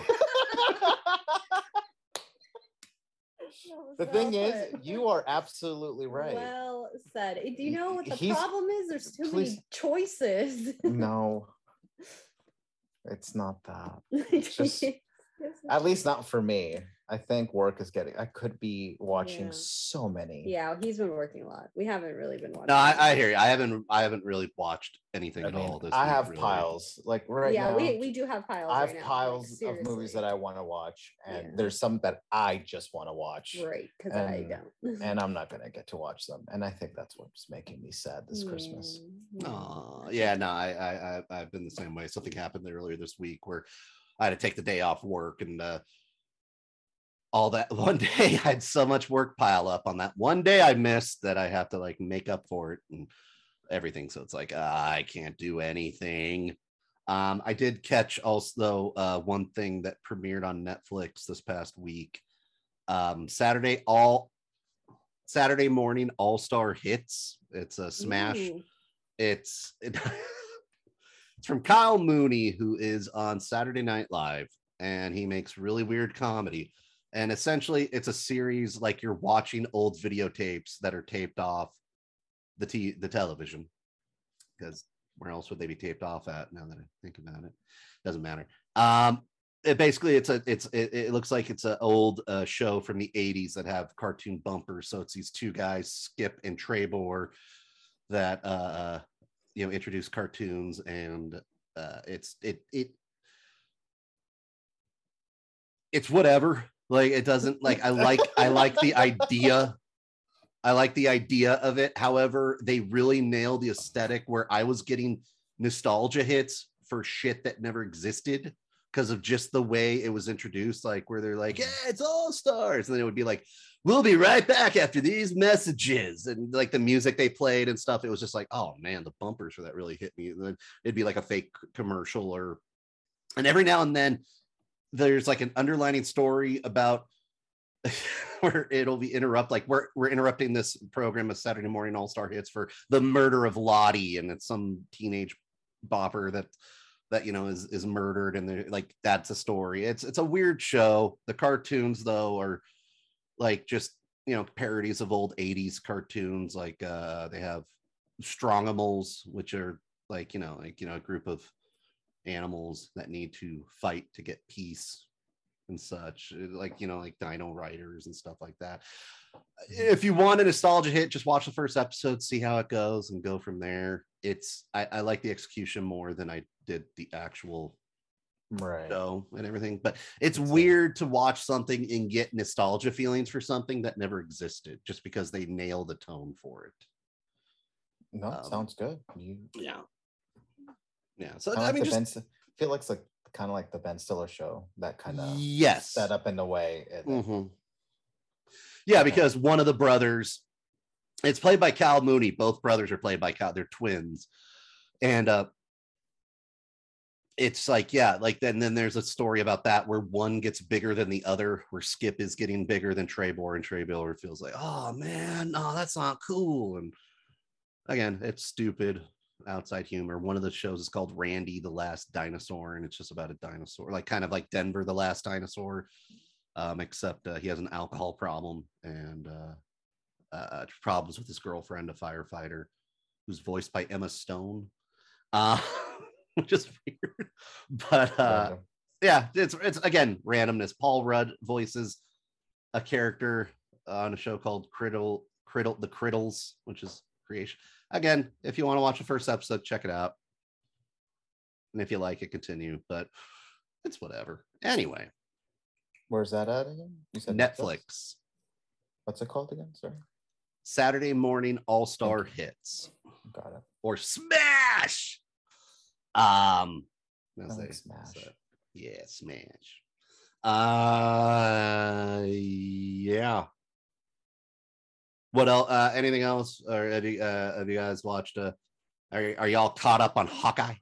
the Well thing is, put. you are absolutely right. Well said. Do you know what the He's- problem is? There's too please- many choices. No. It's not that. It's just- At least not for me. I think work is getting. I could be watching Yeah. so many. Yeah, he's been working a lot. We haven't really been watching. No, I, I hear you. I haven't I haven't really watched anything I, at mean, all this I week, have really. piles. Like right yeah, now, we, we do have piles. I have right now, piles like, of movies seriously. that I want to watch, and Yeah. there's some that I just want to watch, Right, because I and- don't. and I'm not gonna get to watch them. And I think that's what's making me sad this Christmas. Yeah. Aw, yeah, no, I, I, I, I've been the same way. Something happened earlier this week where I had to take the day off work, and uh, all that one day I had so much work pile up on that one day I missed that I have to like make up for it and everything. So it's like uh, I can't do anything. Um, I did catch also uh, one thing that premiered on Netflix this past week. Um, Saturday all Saturday morning All Star Hits. It's a smash. Ooh. It's it, it's from Kyle Mooney, who is on Saturday Night Live, and he makes really weird comedy. And essentially, it's a series like you're watching old videotapes that are taped off the t- the television. Because where else would they be taped off at? Now that I think about it, doesn't matter. Um, it basically it's a it's it, it looks like it's an old uh, show from the eighties that have cartoon bumpers. So it's these two guys, Skip and Trebor, that uh, you know introduce cartoons, and uh, it's it it it's whatever. Like it doesn't like I like I like the idea. I like the idea of it. However, they really nailed the aesthetic where I was getting nostalgia hits for shit that never existed because of just the way it was introduced, like where they're like, yeah, it's All Stars. And then it would be like, we'll be right back after these messages. And like the music they played and stuff, it was just like, oh man, the bumpers for that really hit me. And then it'd be like a fake commercial or, and every now and then there's like an underlining story about where it'll be interrupt like we're we're interrupting this program of Saturday Morning All-Star Hits for the murder of Lottie, and it's some teenage bopper that that you know is is murdered, and they're like that's a story. It's it's a weird show. The cartoons though are like just you know parodies of old eighties cartoons. Like uh they have Strongimals, which are like you know like you know a group of animals that need to fight to get peace and such, like you know like Dino Riders and stuff like that. If you want a nostalgia hit, just watch the first episode, see how it goes, and go from there. It's I, I like the execution more than I did the actual Right. show and everything, but it's It's a- weird to watch something and get nostalgia feelings for something that never existed just because they nail the tone for it. No, Um, sounds good. You Yeah. Yeah. So kinda I like mean the just Ben, St- feel like it's like kind of like the Ben Stiller show, that kind of yes. set up in the way. It, Mhm. Yeah, Okay. because one of the brothers, it's played by Cal Mooney. Both brothers are played by Cal. They're twins, and uh, it's like yeah, like then then there's a story about that where one gets bigger than the other, where Skip is getting bigger than Trebor, and Trebor feels like, oh man, no, that's not cool. And again, it's stupid outside humor. One of the shows is called Randy the Last Dinosaur, and it's just about a dinosaur, like kind of like Denver the Last Dinosaur, um, except uh, he has an alcohol problem and uh, uh, problems with his girlfriend, a firefighter, who's voiced by Emma Stone. Uh, which is weird. But uh, yeah, it's it's again randomness. Paul Rudd voices a character on a show called Criddle, Criddle, The Criddles, which is creation. Again, if you want to watch the first episode, check it out. And if you like it, continue. But it's whatever. Anyway. Where's that at again? You said Netflix. Netflix. What's it called again? Sorry. Saturday Morning All-Star okay. Hits. Got it. Or Smash. Um, I like Smash. So, yeah, Smash. Uh, yeah. What else? Uh, anything else? Or have you, uh, have you guys watched? Uh, are are y'all caught up on Hawkeye?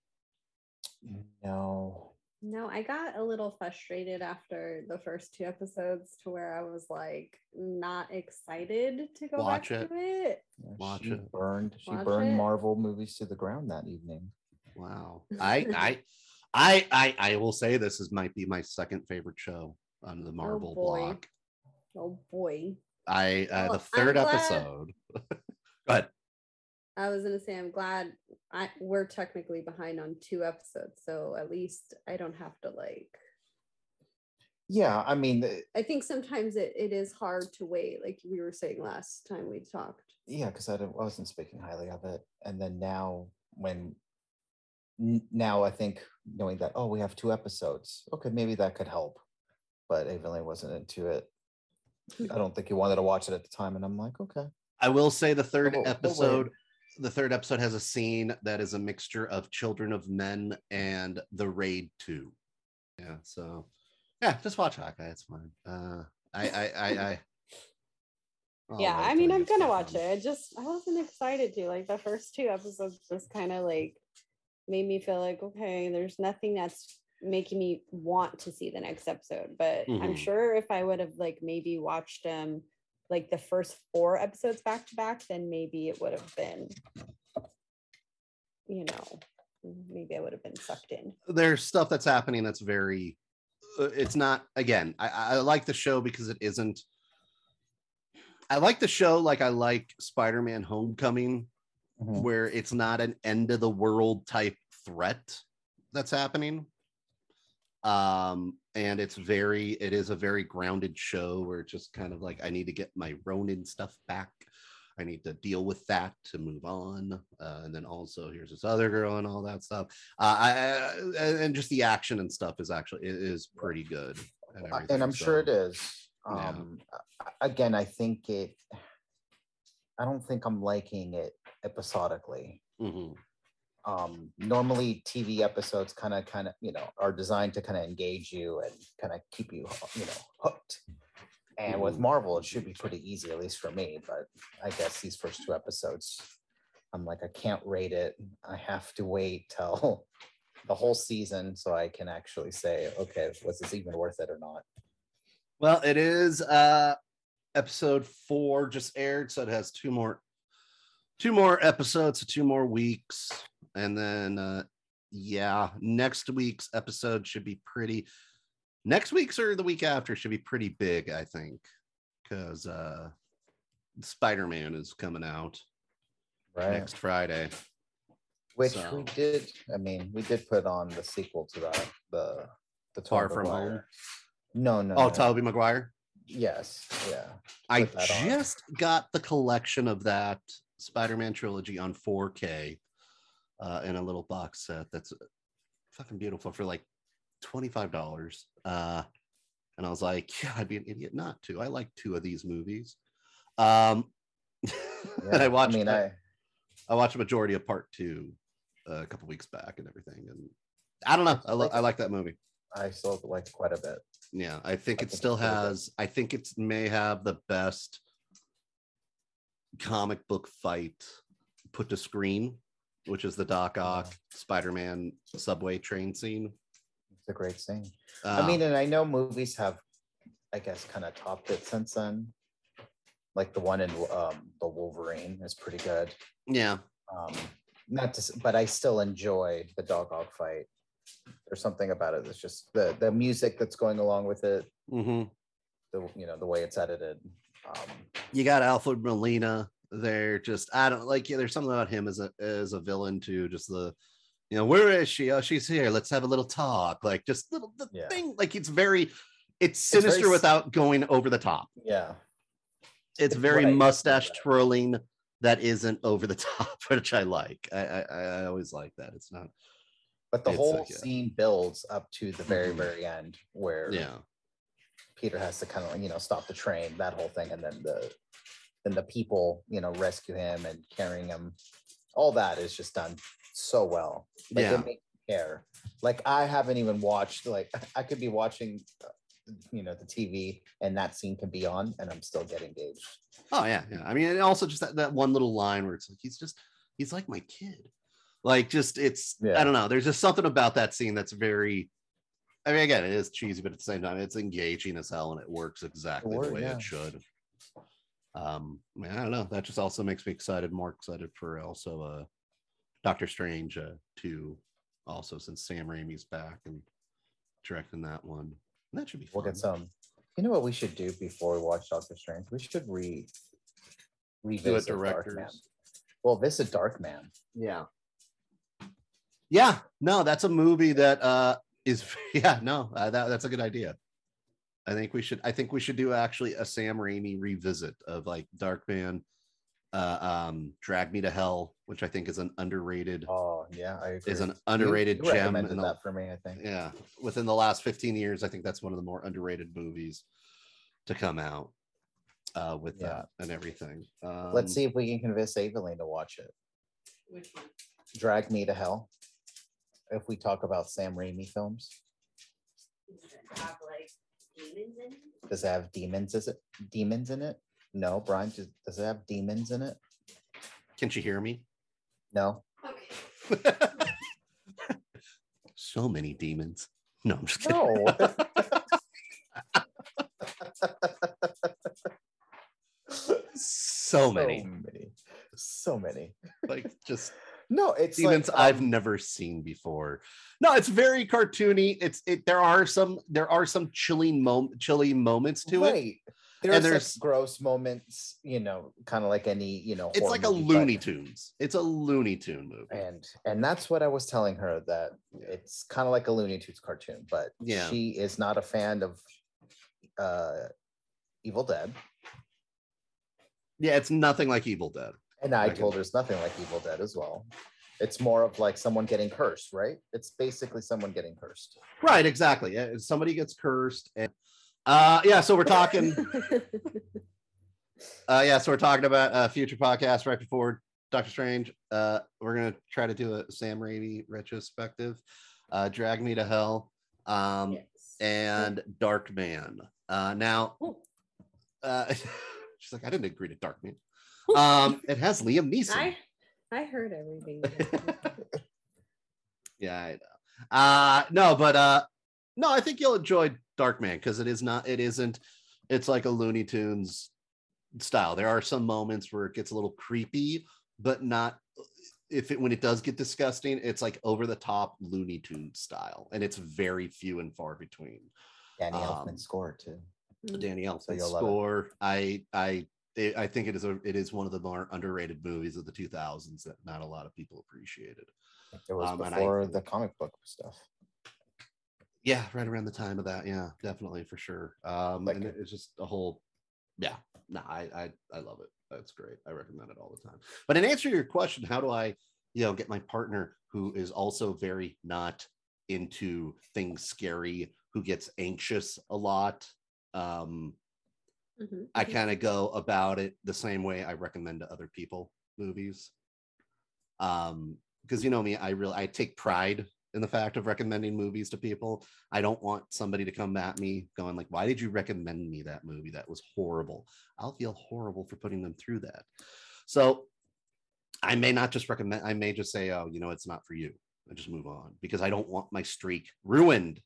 No. No, I got a little frustrated after the first two episodes to where I was like not excited to go Watch back it. to it. Yeah, Watch she it. Burned. She Watch burned it. Marvel movies to the ground that evening. Wow. I I I I I will say this is might be my second favorite show on the Marvel boy. block. Oh boy. I uh, Well, the third I'm glad- episode. Go ahead. I was gonna say I'm glad I we're technically behind on two episodes, so at least I don't have to like. Yeah, I mean, the- I think sometimes it, it is hard to wait, like we were saying last time we talked. yeah, because I, don't- I wasn't speaking highly of it, and then now when n- now I think knowing that oh we have two episodes, okay, maybe that could help, but Evelyn wasn't into it. I don't think he wanted to watch it at the time, and I'm like, okay. I will say the third We'll- we'll episode. wait. The third episode has a scene that is a mixture of Children of Men and The Raid two. Yeah, so yeah, just watch Hawkeye. It's fine. Uh, I, I, I, I I'll Yeah, wait I till mean, it I'm gets gonna back watch on. it. I just I wasn't excited to. Like the first two episodes just kind of like made me feel like okay, there's nothing that's making me want to see the next episode. But I'm Mhm. sure if I would have like maybe watched them like the first four episodes back to back, then maybe it would have been, you know, maybe I would have been sucked in. There's stuff that's happening that's very. Uh, it's not again. I, I like the show because it isn't. I like the show like I like Spider-Man: Homecoming, Mhm. where it's not an end of the world type threat that's happening. Um, and it's very, it is a very grounded show where it's just kind of like, I need to get my Ronin stuff back. I need to deal with that to move on. Uh, and then also here's this other girl and all that stuff. Uh, I, I, and just the action and stuff is actually, it is pretty good. And, Uh, everything. and I'm sure it So, is. yeah. Um, a- Again, I think it. I don't think I'm liking it episodically. mhm. Um, normally, T V episodes kind of, kind of, you know, are designed to kind of engage you and kind of keep you, you know, hooked. And with Mhm. Marvel, it should be pretty easy, at least for me. But I guess these first two episodes, I'm like, I can't rate it. I have to wait till the whole season so I can actually say, okay, was this even worth it or not? Well, it is uh episode four just aired, so it has two more two more episodes, so two more weeks. And then uh yeah, next week's episode should be pretty next week's or the week after should be pretty big, I think, because uh Spider-Man is coming out Right. next Friday. Which So- we did. I mean, we did put on the sequel to that, the the Far Tobey From Maguire. Home? No, no. Oh, no. Tobey Maguire. Yes, yeah. I Put that on. just got the collection of that Spider-Man trilogy on four K uh, in a little box set that's fucking beautiful for like twenty-five dollars. Uh, and I was like, yeah, I'd be an idiot not to. I like two of these movies. Um, and Yeah, I watched I mean, I, I I watched a majority of part two uh, a couple weeks back and everything. And I don't know. I, lo- I like that movie. I still like quite a bit. Yeah, I think I it think still it's really good. has. I think it may have the best comic book fight put to screen, which is the Doc Ock Spider-Man subway train scene. It's a great scene. Uh, I mean, and I know movies have, I guess, kind of topped it since then. Like the one in um, the Wolverine is pretty good. yeah, Um, not to, s- but I still enjoy the dog hog fight. There's something about it that's just the the music that's going along with it. hmm The you know the way it's edited. Um, you got Alfred Molina there. Just I don't like. Yeah, there's something about him as a as a villain too. Just the You know, where is she? Oh, she's here. Let's have a little talk. Like just little the Yeah. thing. Like it's very, it's very sinister s- without going over the top. Yeah. It's It's very right. mustache Right. twirling that isn't over the top, which I like. I I, I always like that. It's not. But the It's whole like, yeah. scene builds up to the very, Mhm. very end where Yeah. Peter has to kind of, you know, stop the train, that whole thing, and then the then the people, you know, rescue him and carrying him. All that is just done so well. Like Yeah. it makes me care. Like I haven't even watched. Like I could be watching, uh, you know, the T V, and that scene can be on, and I'm still getting engaged. Oh yeah, yeah. I mean, and also just that, that one little line where it's like he's just he's like my kid. Like just it's Yeah. I don't know. There's just something about that scene that's very. I mean, again, it is cheesy, but at the same time, it's engaging as hell, and it works exactly Sure, the way yeah. it should. Um, I mean, I don't know. That just also makes me excited, more excited for also uh Doctor Strange uh, two, also since Sam Raimi's back and directing that one. That should be fun. We'll get some. You know what we should do before we watch Doctor Strange? We should re Do it revisit Darkman. directors. Well, visit Darkman. Yeah. Yeah, no, that's a movie that uh is yeah, no, uh, that, that's a good idea. I think we should I think we should do actually a Sam Raimi revisit of like Darkman, uh um Drag Me to Hell, which I think is an underrated Oh yeah, I agree. is an underrated you, you gem recommended in the, that for me, I think. yeah, within the last fifteen years. I think that's one of the more underrated movies to come out uh with Yeah. that and everything. Um, Let's see if we can convince Evelyn to watch it. Which one? Drag Me to Hell. If we talk about Sam Raimi films, Does it have like demons in it? does it have demons? Is it demons in it? No, Brian. Does, does it have demons in it? Can she hear me? No. Okay. So many demons. No, I'm just kidding. No. So many. many. So many. Like just No, it's demons like, I've um, never seen before. No, it's very cartoony. It's it. There are some there are some chilling moment chilly moments to it. right. There's, And there's there's- gross moments, you know, kind of like any, you know, It's horror like a movie, but- Looney Tunes. It's a Looney Tune movie. and and that's what I was telling her, that it's kind of like a Looney Tunes cartoon, but Yeah. she is not a fan of uh Evil Dead, Yeah, it's nothing like Evil Dead. and I Okay. told her it's nothing like Evil Dead as well. It's more of like someone getting cursed, right? It's basically someone getting cursed. Right, exactly. Yeah, somebody gets cursed, and uh, yeah. So we're talking. Uh, yeah, so we're talking about a future podcast right before Doctor Strange. Uh, we're gonna try to do a Sam Raimi retrospective, uh, Drag Me to Hell, um, Yes. and Dark Man. Uh, now, Oh, uh, she's like, I didn't agree to Dark Man. Um, it has Liam Neeson. I I heard everything. Yeah, I know. Uh, no, but uh, no, I think you'll enjoy Dark Man because it is not. It isn't. It's like a Looney Tunes style. There are some moments where it gets a little creepy, but not if it when it does get disgusting, it's like over the top Looney Tunes style, and it's very few and far between. Danny Um, Elfman scored too. Danny Elfman you'll love it. score. I I I think it is a it is one of the more underrated movies of the two thousands that not a lot of people appreciated. It was Um, and I before think- the comic book stuff. Yeah, right around the time of that. Yeah, definitely for sure. Um, Like and it. it's just a whole, yeah. No, I, I I love it. That's great. I recommend it all the time. But in answer to your question, how do I, you know, get my partner who is also very not into things scary, who gets anxious a lot? Um, Mhm, I mhm. kind of go about it the same way I recommend to other people movies. Um, because you know me, I really I take pride in the fact of recommending movies to people. I don't want somebody to come at me going like, why did you recommend me that movie? That was horrible. I'll feel horrible for putting them through that. So I may not just recommend, I may just say, oh, you know, it's not for you. I just move on because I don't want my streak ruined.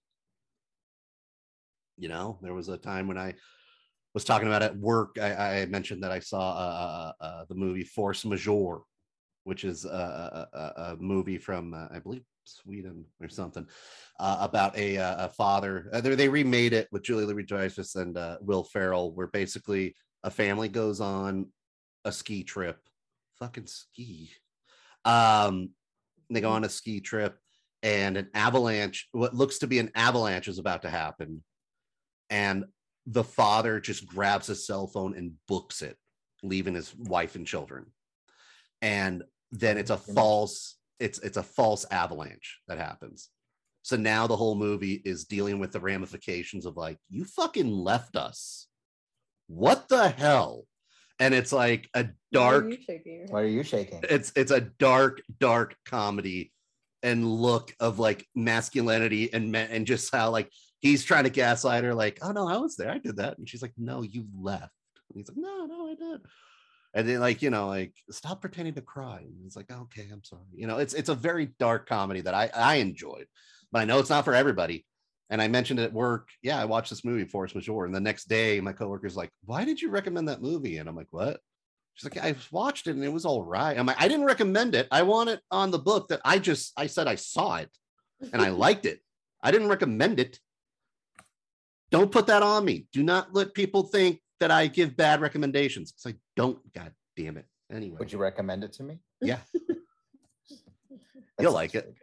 You know, there was a time when I was talking about at work, I, I mentioned that I saw uh, uh, uh, the movie Force Majeure, which is a, a, a movie from, uh, I believe, Sweden or something, uh, about a, a father. Uh, they, they remade it with Julia Louis-Dreyfus and uh, Will Ferrell, where basically a family goes on a ski trip. Fucking ski. Um, They go on a ski trip, and an avalanche, what looks to be an avalanche, is about to happen. And the father just grabs his cell phone and books it, leaving his wife and children. And then it's a false, it's it's a false avalanche that happens. So now the whole movie is dealing with the ramifications of like, you fucking left us. What the hell? And it's like a dark. Why are you shaking your head? Why are you shaking? It's it's a dark, dark comedy and look of like masculinity and men, and just how like he's trying to gaslight her, like, oh no, I was there, I did that, and she's like, no, you left. And he's like, no, no, I did. And then like, you know, like, stop pretending to cry. And he's like, okay, I'm sorry. You know, it's it's a very dark comedy that I I enjoyed, but I know it's not for everybody. And I mentioned it at work. Yeah, I watched this movie, Force Majeure. And the next day, my coworker's like, why did you recommend that movie? And I'm like, what? She's like, I watched it and it was all right. I'm like, I didn't recommend it. I want it on the book that I just, I said I saw it and I liked it. I didn't recommend it. Don't put that on me. Do not let people think that I give bad recommendations. It's like, don't, God damn it. Anyway. Would you recommend it to me? Yeah. You'll like it.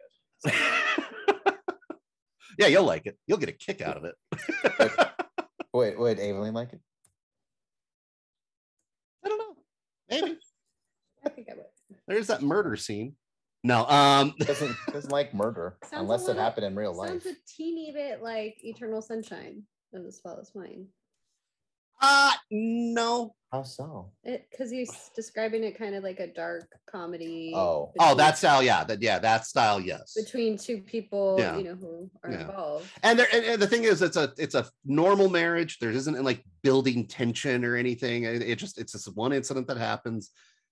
Yeah, you'll like it. You'll get a kick out of it. Wait, would Aveline like it? I don't know. Maybe. I think I would. There's that murder scene. No, um Doesn't doesn't like murder Sounds unless a it little- happened in real life. Sounds a teeny bit like Eternal Sunshine of the Spotless Mind. uh no. How so? It because you're s- describing it kind of like a dark comedy. Oh. Oh, between- that style, yeah. That yeah, that style, yes. between two people, Yeah. you know, who are Yeah. involved. And there and, and the thing is, it's a it's a normal marriage. There isn't like building tension or anything. It, it just it's just one incident that happens.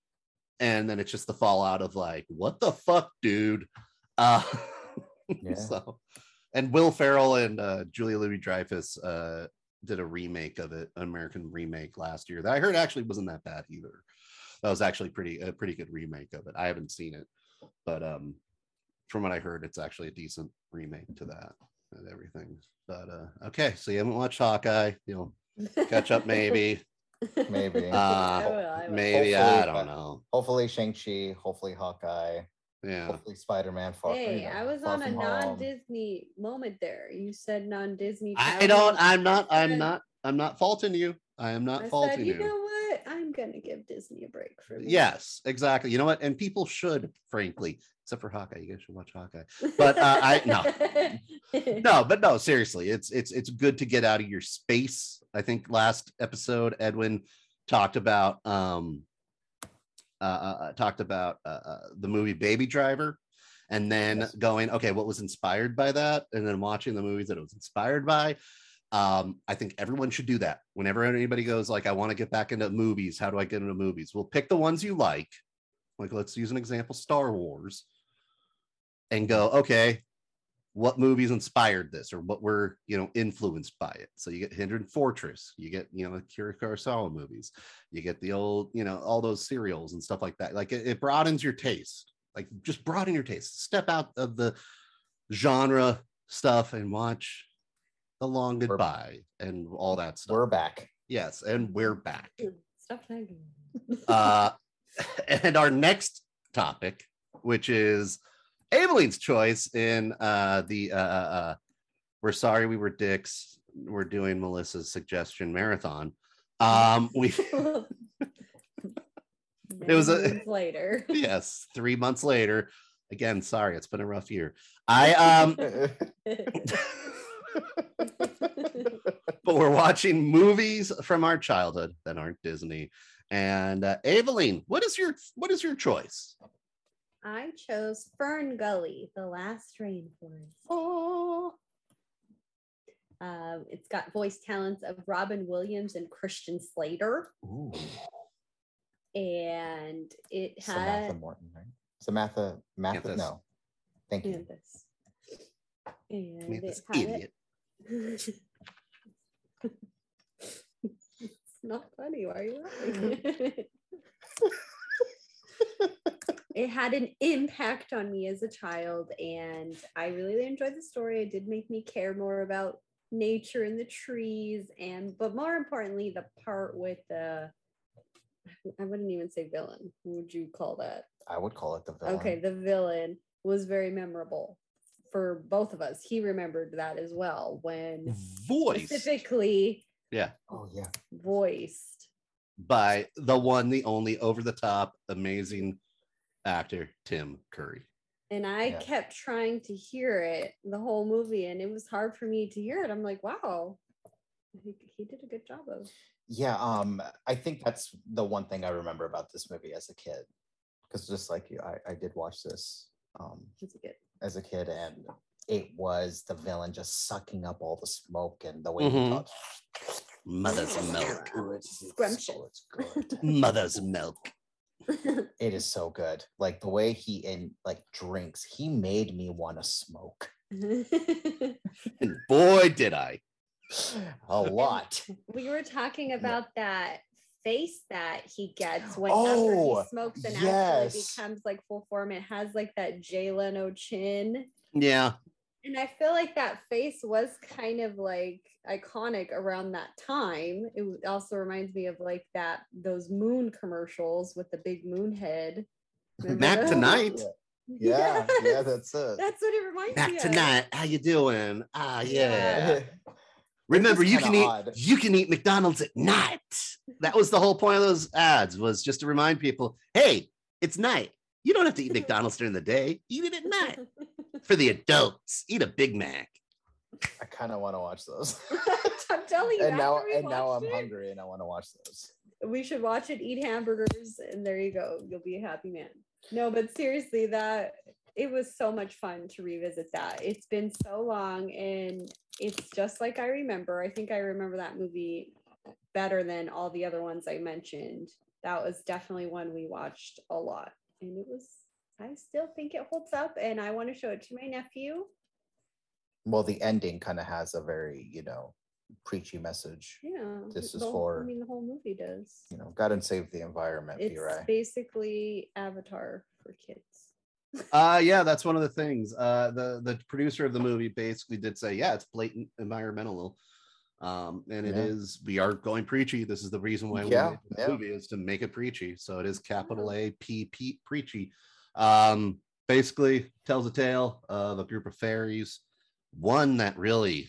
And then it's just the fallout of like, what the fuck, dude? Uh Yeah. so and Will Ferrell and uh Julia Louis-Dreyfus uh did a remake of it, an American remake last year that I heard actually wasn't that bad either. That was actually pretty a pretty good remake of it. I haven't seen it, but um from what I heard, it's actually a decent remake to that and everything. But uh okay, so you haven't watched Hawkeye, you'll catch up maybe. Maybe. Uh I will, I will. maybe Hopefully, I don't but- know. Hopefully Shang-Chi, hopefully Hawkeye, Yeah. hopefully Spider-Man. Far, Hey, you know, I was Far on a From Home. non-Disney moment there. You said non-Disney. I channel. don't I'm not I I'm said- not I'm not faulting you. I am not I faulting said, you you. know what? I'm gonna give Disney a break for this. Yes, exactly. You know what? And people should, frankly, except for Hawkeye. You guys should watch Hawkeye. But uh, I no, no, but no, seriously, it's it's it's good to get out of your space. I think last episode Edwin talked about um uh, uh talked about uh, uh the movie Baby Driver, and then Yes. going, okay, what was inspired by that, and then watching the movies that it was inspired by. um I think everyone should do that. Whenever anybody goes like, I want to get back into movies, how do I get into movies? Well, pick the ones you like. Like, let's use an example, Star Wars, and go, okay, what movies inspired this, or what were, you know, influenced by it? So you get Hidden Fortress, you get, you know, Akira Kurosawa movies, you get the old, you know, all those serials and stuff like that. Like it, it broadens your taste. Like, just broaden your taste. Step out of the genre stuff and watch The Long We're- Goodbye and all that stuff. We're back. Yes, and we're back. Stop tagging. Uh, and our next topic, which is Aveline's choice in uh, the uh, uh, We're Sorry We Were Dicks. We're doing Melissa's suggestion marathon. Um, we It was a- later. yes, three months later. Again, sorry, it's been a rough year. I um, but we're watching movies from our childhood that aren't Disney. And uh, Aveline, what is your what is your choice? I chose Fern Gully, The Last Rainforest. Oh, Um, it's got voice talents of Robin Williams and Christian Slater, Ooh. and it Samantha had Morton, right? Samantha, Matha, Mathis. no. Thank you. and this, and me it this had idiot. it. It's not funny. Why are you laughing? It had an impact on me as a child, and I really enjoyed the story. It did make me care more about nature and the trees, and but more importantly, the part with the I wouldn't even say villain. What would you call that? I would call it the villain. Okay, the villain. was very memorable for both of us. He remembered that as well when Voiced. specifically Yeah. Oh yeah. voiced By the one, the only, over the top, amazing actor, Tim Curry. and I Yeah. kept trying to hear it the whole movie, and it was hard for me to hear it. I'm like, wow, he, he did a good job of. Yeah, um, I think that's the one thing I remember about this movie as a kid, because just like you, I, I did watch this um, It's a good. as a kid, and it was the villain just sucking up all the smoke and the way Mhm. he talks. Mother's milk. Ooh, it's, it's, Scrumptious. so it's good. Mother's milk. It is so good. Like the way he in like drinks, he made me want to smoke And boy, did I. a lot. We were talking about that face that he gets when Oh, after he smokes and yes. actually becomes like full form. It has like that Jay Leno chin. Yeah. And I feel like that face was kind of like iconic around that time. It w- also reminds me of like that those moon commercials with the big moon head. Remember Mac those? Tonight. Yeah, yeah, Yes. that's it. That's what it reminds me Mac of. Tonight. How you doing? Ah, yeah. Yeah. Remember, was you can kinda eat odd. you can eat McDonald's at night. That was the whole point of those ads, was just to remind people, hey, it's night. You don't have to eat McDonald's during the day. Eat it at night. For the adults, eat a Big Mac. I kind of want to watch those. I'm telling you, and now, after we and now watched I'm it, hungry, and I want to watch those. we should watch it, eat hamburgers, and there you go. You'll be a happy man. No, but seriously, that it was so much fun to revisit that. It's been so long, and it's just like I remember. I think I remember that movie better than all the other ones I mentioned. That was definitely one we watched a lot, and it was. I still think it holds up, and I want to show it to my nephew. Well, the ending kind of has a very, you know, preachy message. Yeah, This is the whole- for- I mean, the whole movie does. You know, God and save the environment. It's Be right. basically Avatar for kids. Uh yeah, that's one of the things. Uh the the producer of the movie basically did say, yeah, it's blatant environmental. Um, and it Yeah. is, we are going preachy. This is the reason why we Yeah, made the yeah. movie, is to make it preachy. So it is capital A P P preachy. Um, basically tells a tale of a group of fairies, one that really,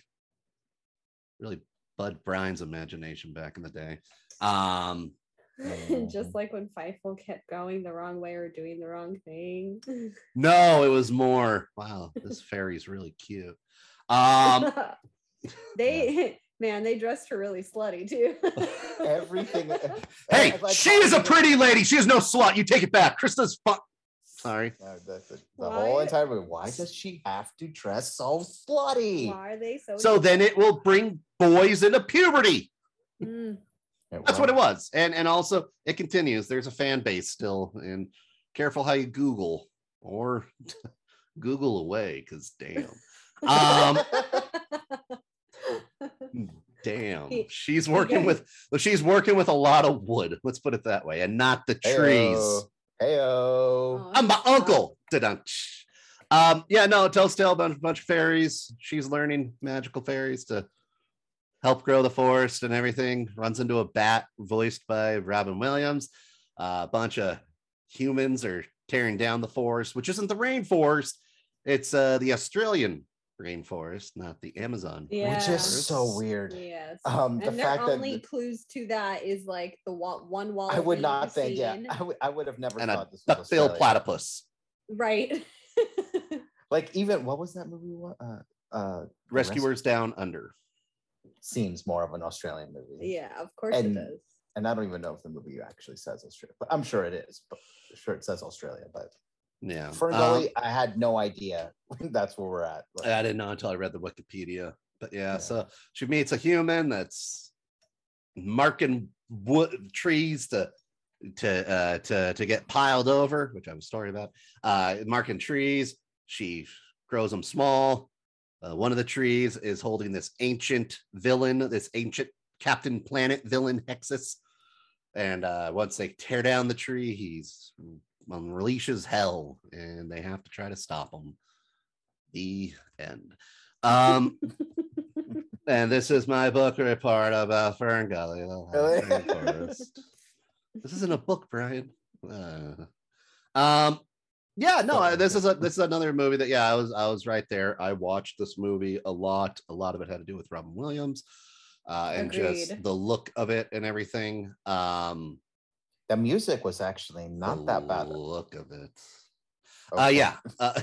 really Bud Brian's imagination back in the day. Um, Just like when Fievel kept going the wrong way or doing the wrong thing. no, it was more, wow, this fairy's really cute. Um, they man, they dressed her really slutty too. Everything. hey, If I she call is a it- pretty lady. She is no slut. You take it back. Krista's fun. Sorry. No, the, the, the whole Why? entire movie. Why does she have to dress so slutty? Why are they so? So then it will bring boys into puberty. Mm. That's what it was. And and also it continues. There's a fan base still, and careful how you Google, or Google away, because damn. Um damn. He- She's working guys- with well, she's working with a lot of wood. Let's put it that way, and not the trees. Heyo. Oh, I'm my stop. uncle. Da-dunch. Um, yeah, no, it tells tale about a bunch of fairies. She's learning magical fairies to help grow the forest and everything. Runs into a bat voiced by Robin Williams. Uh, a bunch of humans are tearing down the forest, which isn't the rainforest. It's uh, the Australian rainforest, not the Amazon. Yeah. Which is so weird. Yes. Um, the and their fact that only the- clues to that is like the wa- one wall. I would that not you've think. Yeah, seen. I would. I would have never And a thought this was duckbill Australia. platypus. Right. Like even what was that movie? What? Uh, uh, The Rescuers Down Under. seems more of an Australian movie. yeah, of course And- it does. And I don't even know if the movie actually says Australia, but I'm sure it is. But sure it says Australia. But Yeah. Fern Um, Gully, I had no idea that's where we're at. Like, I didn't know until I read the Wikipedia. But yeah, Yeah. so she meets a human that's marking wood trees to to uh to to get piled over, which I have a story about. Uh marking trees. She grows them small. Uh, one of the trees is holding this ancient villain, this ancient Captain Planet villain Hexus. And uh once they tear down the tree, he's unleashes hell, and they have to try to stop him. The end. Um, and this is my book report about Fern Gully. the Really? Rainforest. This isn't a book, Brian. Uh, um, Yeah, no, I- this So- is a this is another movie that yeah, I was I was right there. I watched this movie a lot. A lot of it had to do with Robin Williams, uh, and just Agreed. the look of it and everything. Um, The music was actually not the that bad. Look of it. Uh, Okay. yeah. Uh,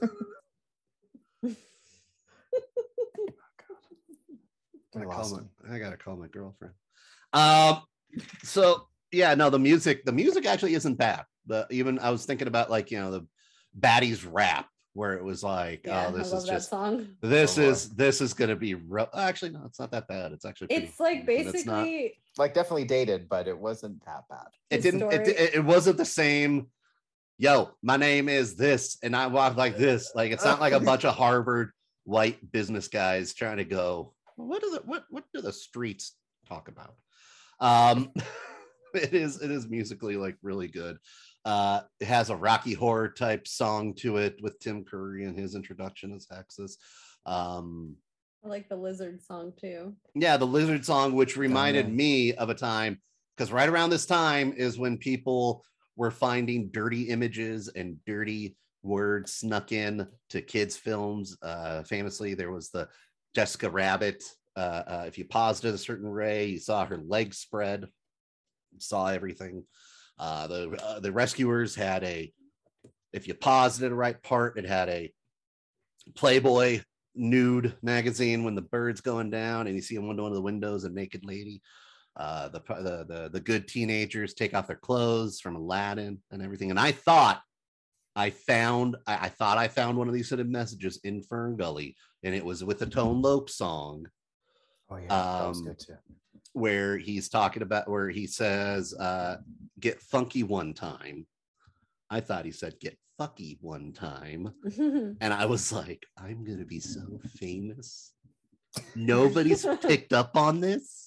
I I, lost call him. my, I gotta call my girlfriend. Um, so yeah, no, the music, the music actually isn't bad. The even I was thinking about like you know the Baddies rap where it was like, Yeah, oh, this I is love that just song. this Oh, boy. is this is gonna be ro- actually no, it's not that bad. It's actually pretty It's like but it's not- basically Like definitely dated, but it wasn't that bad. it the didn't it, story- it, it wasn't the same. Yo, my name is this, and I walk like this. Like it's not like a bunch of Harvard white business guys trying to go. What do the what what do the streets talk about? Um, it is it is musically like really good. Uh, it has a Rocky Horror type song to it with Tim Curry and his introduction as Hexus. Um, I like the lizard song too. yeah, the lizard song, which reminded yeah. me of a time because right around this time is when people were finding dirty images and dirty words snuck in to kids' films. Uh, famously, there was the Jessica Rabbit. Uh, uh, if you paused at a certain ray, you saw her legs spread, saw everything. Uh, the uh, the rescuers had a. If you paused at the right part, it had a Playboy nude magazine when the bird's going down, and you see in one of the windows a naked lady. Uh, the, the the the good teenagers take off their clothes from Aladdin and everything. And I thought I found I, I thought I found one of these hidden messages in Fern Gully, and it was with the Tone Loc song Oh yeah, that was Um, good too. where he's talking about where he says, uh, "Get funky one time." I thought he said "get fucky one time," and I was like, "I'm gonna be so famous. Nobody's picked up on this."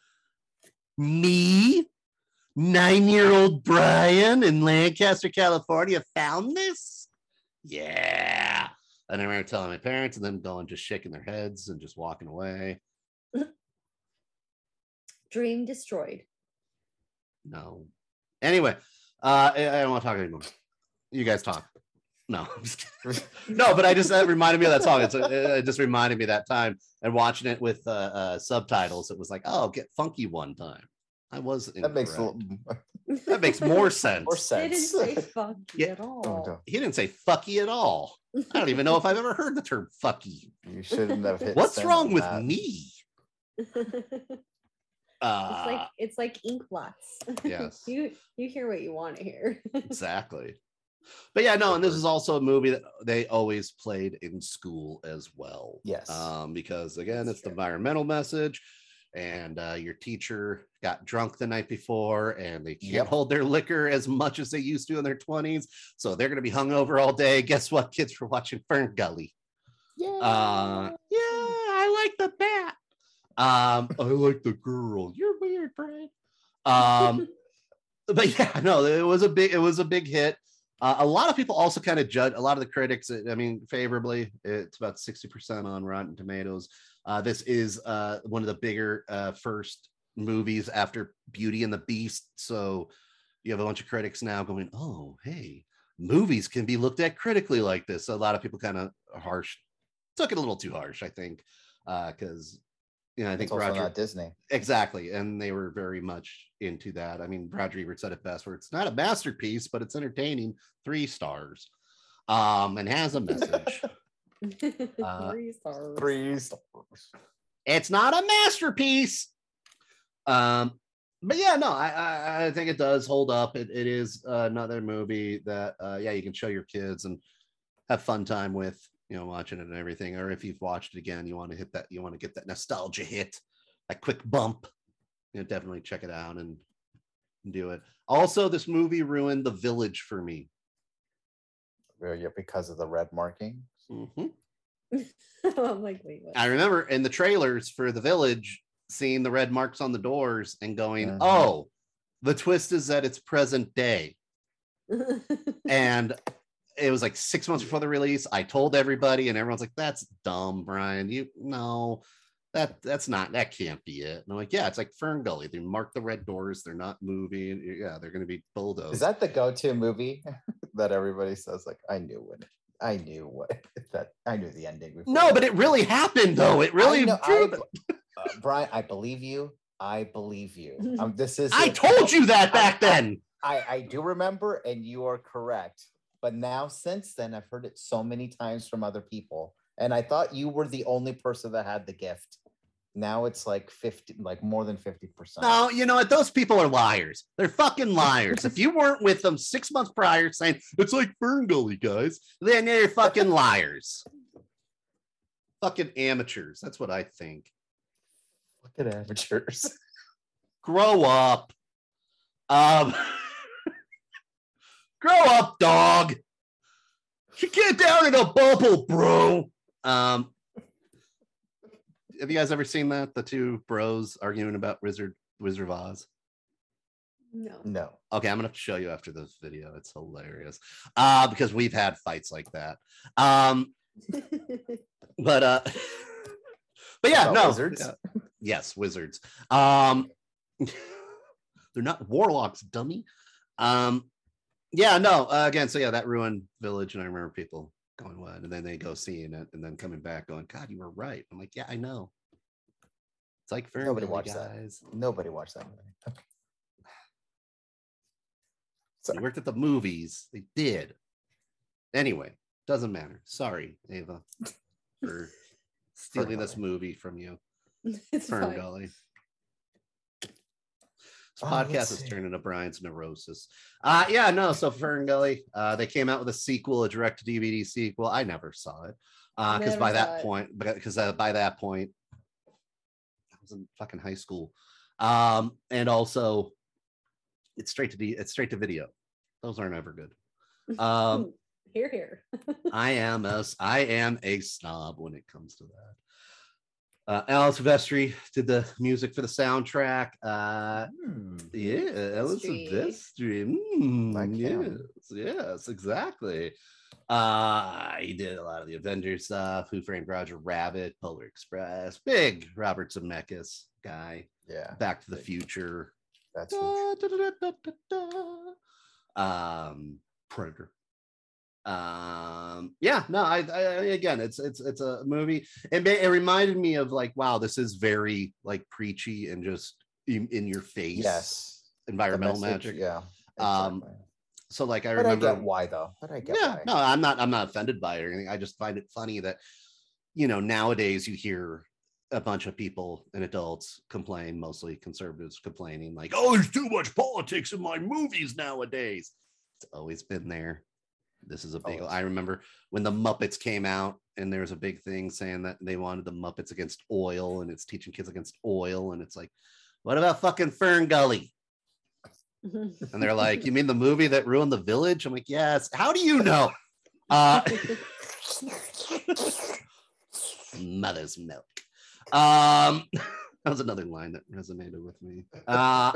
Me, nine-year-old Brian in Lancaster, California, found this. Yeah, and I remember telling my parents, and them going just shaking their heads and just walking away. Dream destroyed. No. Anyway, uh, I, I don't want to talk anymore. You guys talk. No, I'm just kidding. No, but I just that reminded me of that song. It's uh, it just reminded me of that time and watching it with uh, uh, subtitles. It was like, oh, get funky one time. I was That makes a incorrect. little That makes more sense. more They didn't sense. say funky Yeah. at all. Oh, no. He didn't say fucky at all. I don't even know if I've ever heard the term fucky. You shouldn't have hit. What's send wrong on with that. me? it's Uh, like it's like ink blots. Yes. you you hear what you want to hear. exactly. But yeah, no, and this is also a movie that they always played in school as well. Yes. Um, because again, That's it's the true. environmental message, and uh, your teacher got drunk the night before, and they can't Yep. hold their liquor as much as they used to in their twenties, so they're going to be hungover all day. Guess what, kids? We're watching Fern Gully. Yeah. Uh, yeah, I like the bat. Um, I like the girl. You're weird, Brian. Um, but yeah, no, it was a big, it was a big hit. Uh, a lot of people also kind of judge. A lot of the critics, I mean, favorably. It's about sixty percent on Rotten Tomatoes. Uh, this is uh, one of the bigger uh, first movies after Beauty and the Beast. So you have a bunch of critics now going, "Oh, hey, movies can be looked at critically like this." So a lot of people kind of harsh, took it a little too harsh, I think, because you know, I think It's also Roger not Disney. exactly, and they were very much into that. I mean, Roger Ebert said it best, where it's not a masterpiece, but it's entertaining, three stars, um, and has a message. Uh, Three stars. Three stars. It's not a masterpiece. Um, but yeah, no, I, I I think it does hold up. It it is another movie that uh, yeah, you can show your kids and have fun time with, you know, watching it and everything. Or if you've watched it again, you want to hit that, you want to get that nostalgia hit, that quick bump, you know, definitely check it out and do it. Also, this movie ruined The Village for me. Well, yeah, because of the red marking. Mhm. I'm like, wait, what? I remember in the trailers for The Village, seeing the red marks on the doors and going, Mhm. oh, the twist is that it's present day. And it was like six months before the release. I told everybody, and everyone's like, that's dumb, Brian. You no, that that's not, that can't be it. And I'm like, yeah, it's like Fern Gully. They mark the red doors, they're not moving. Yeah, they're gonna be bulldozed. Is that the go-to movie? that everybody says, like, I knew when I knew what that I knew the ending. Before. No, but it really happened though. It really I know, drew I, uh, Brian, I believe you. I believe you. Um, this is I told you that back I, then. I, I do remember, and you are correct. But now, since then, I've heard it so many times from other people, and I thought you were the only person that had the gift. Now it's like fifty, like more than fifty percent. No, you know what? Those people are liars. They're fucking liars. If you weren't with them six months prior saying, it's like Fern Gully, guys, then they're fucking liars. Fucking amateurs. That's what I think. Look at amateurs. Grow up. Um, grow up, dog. You get down in a bubble, bro. Um, have you guys ever seen that? The two bros arguing about Wizard Wizard of Oz? No. No. Okay, I'm gonna have to show you after this video. It's hilarious. Uh, because we've had fights like that. Um, but uh, but yeah, About no. wizards? Yeah. Yes, wizards. Um, they're not warlocks, dummy. Um, yeah, no. Uh, again, so yeah, that ruined Village, and I remember people going what, and then they go seeing it, and then coming back going, God, you were right. I'm like, yeah, I know. It's like Fern Nobody Gully, watched guys. that. Nobody watched that movie. They worked at the movies. They did. Anyway, doesn't matter. Sorry, Ava, for stealing this movie from you. It's Fern fine. Gully. This Oh, podcast let's is see. turning to Brian's neurosis. Uh yeah, no. So Fern Gully, uh, they came out with a sequel, a direct-to-D V D sequel. I never saw it uh, because Never by saw that it. point, because uh, by that point, I was in fucking high school, um, and also it's straight to D, it's straight to video. Those aren't ever good. Um, Here, here. I am a I am a snob when it comes to that. Uh, Alice Silvestri did the music for the soundtrack. Uh, Hmm. yeah, Alice Silvestri. Silvestri. Mm, Like him. yes, yes, exactly. Uh, he did a lot of the Avengers stuff. Who Framed Roger Rabbit, Polar Express, big Robert Zemeckis guy. Yeah, Back to the Future. that's Da, huge. da, da, da, da, da, da. Um, Predator. Um, yeah, no, I, I again, it's it's it's a movie. It ma- it reminded me of like, wow, this is very like preachy and just in, in your face. Yes, the environmental message, magic. Yeah. Um, exactly. So like I But I remember. get why though. But I get Yeah, why. no, I'm not. I'm not offended by it or anything. I just find it funny that, you know, nowadays you hear a bunch of people and adults complain, mostly conservatives complaining, like, "Oh, there's too much politics in my movies nowadays." It's always been there. This is a big. Always. I remember when the Muppets came out, and there was a big thing saying that they wanted the Muppets against oil, and it's teaching kids against oil, and it's like, what about fucking Fern Gully? And they're like, you mean the movie that ruined the Village? I'm like, yes. How do you know? Uh, mother's milk. Um, that was another line that resonated with me. Uh,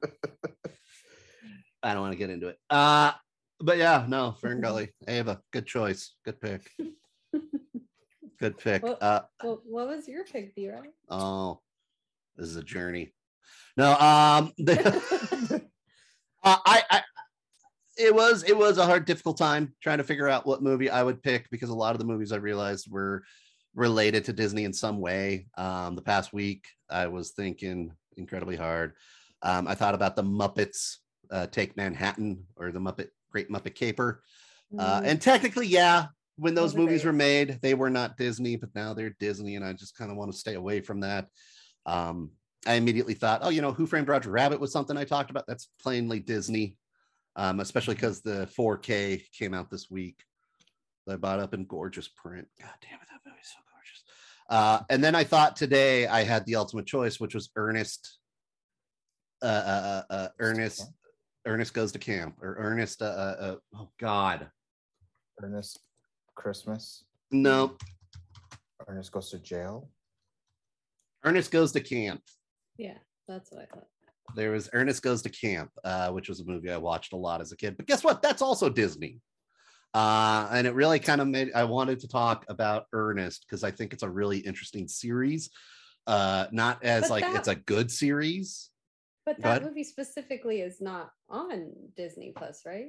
I don't want to get into it. Uh, but yeah, no, Fern Gully, Ava, good choice, good pick, good pick. Well, Uh, well, what was your pick, B-Roy? oh, this is a journey. No, um, the, uh, I, I, it was it was a hard, difficult time trying to figure out what movie I would pick because a lot of the movies I realized were related to Disney in some way. Um, the past week, I was thinking incredibly hard. Um, I thought about the Muppets uh, Take Manhattan or the Muppet Great Muppet Caper, uh, Mm, and technically, yeah, when those Those are movies great. were made, they were not Disney, but now they're Disney, and I just kind of want to stay away from that. Um, I immediately thought, oh, you know, Who Framed Roger Rabbit was something I talked about. That's plainly Disney, um, especially because the four K came out this week. I bought up in gorgeous print. God damn it, that movie's so gorgeous. Uh, and then I thought today I had the ultimate choice, which was Ernest. Uh, uh, uh, uh, Ernest. Ernest Goes to Camp, or Ernest. Uh, uh, uh, oh God, Ernest Christmas. no, Ernest Goes to Jail. Ernest Goes to Camp. yeah, that's what I thought. There was Ernest Goes to Camp, uh, which was a movie I watched a lot as a kid. But guess what? That's also Disney. Uh, and it really kind of made, I wanted to talk about Ernest because I think it's a really interesting series. Uh, not as But like that- it's a good series. But Go that ahead. movie specifically is not on Disney Plus, right?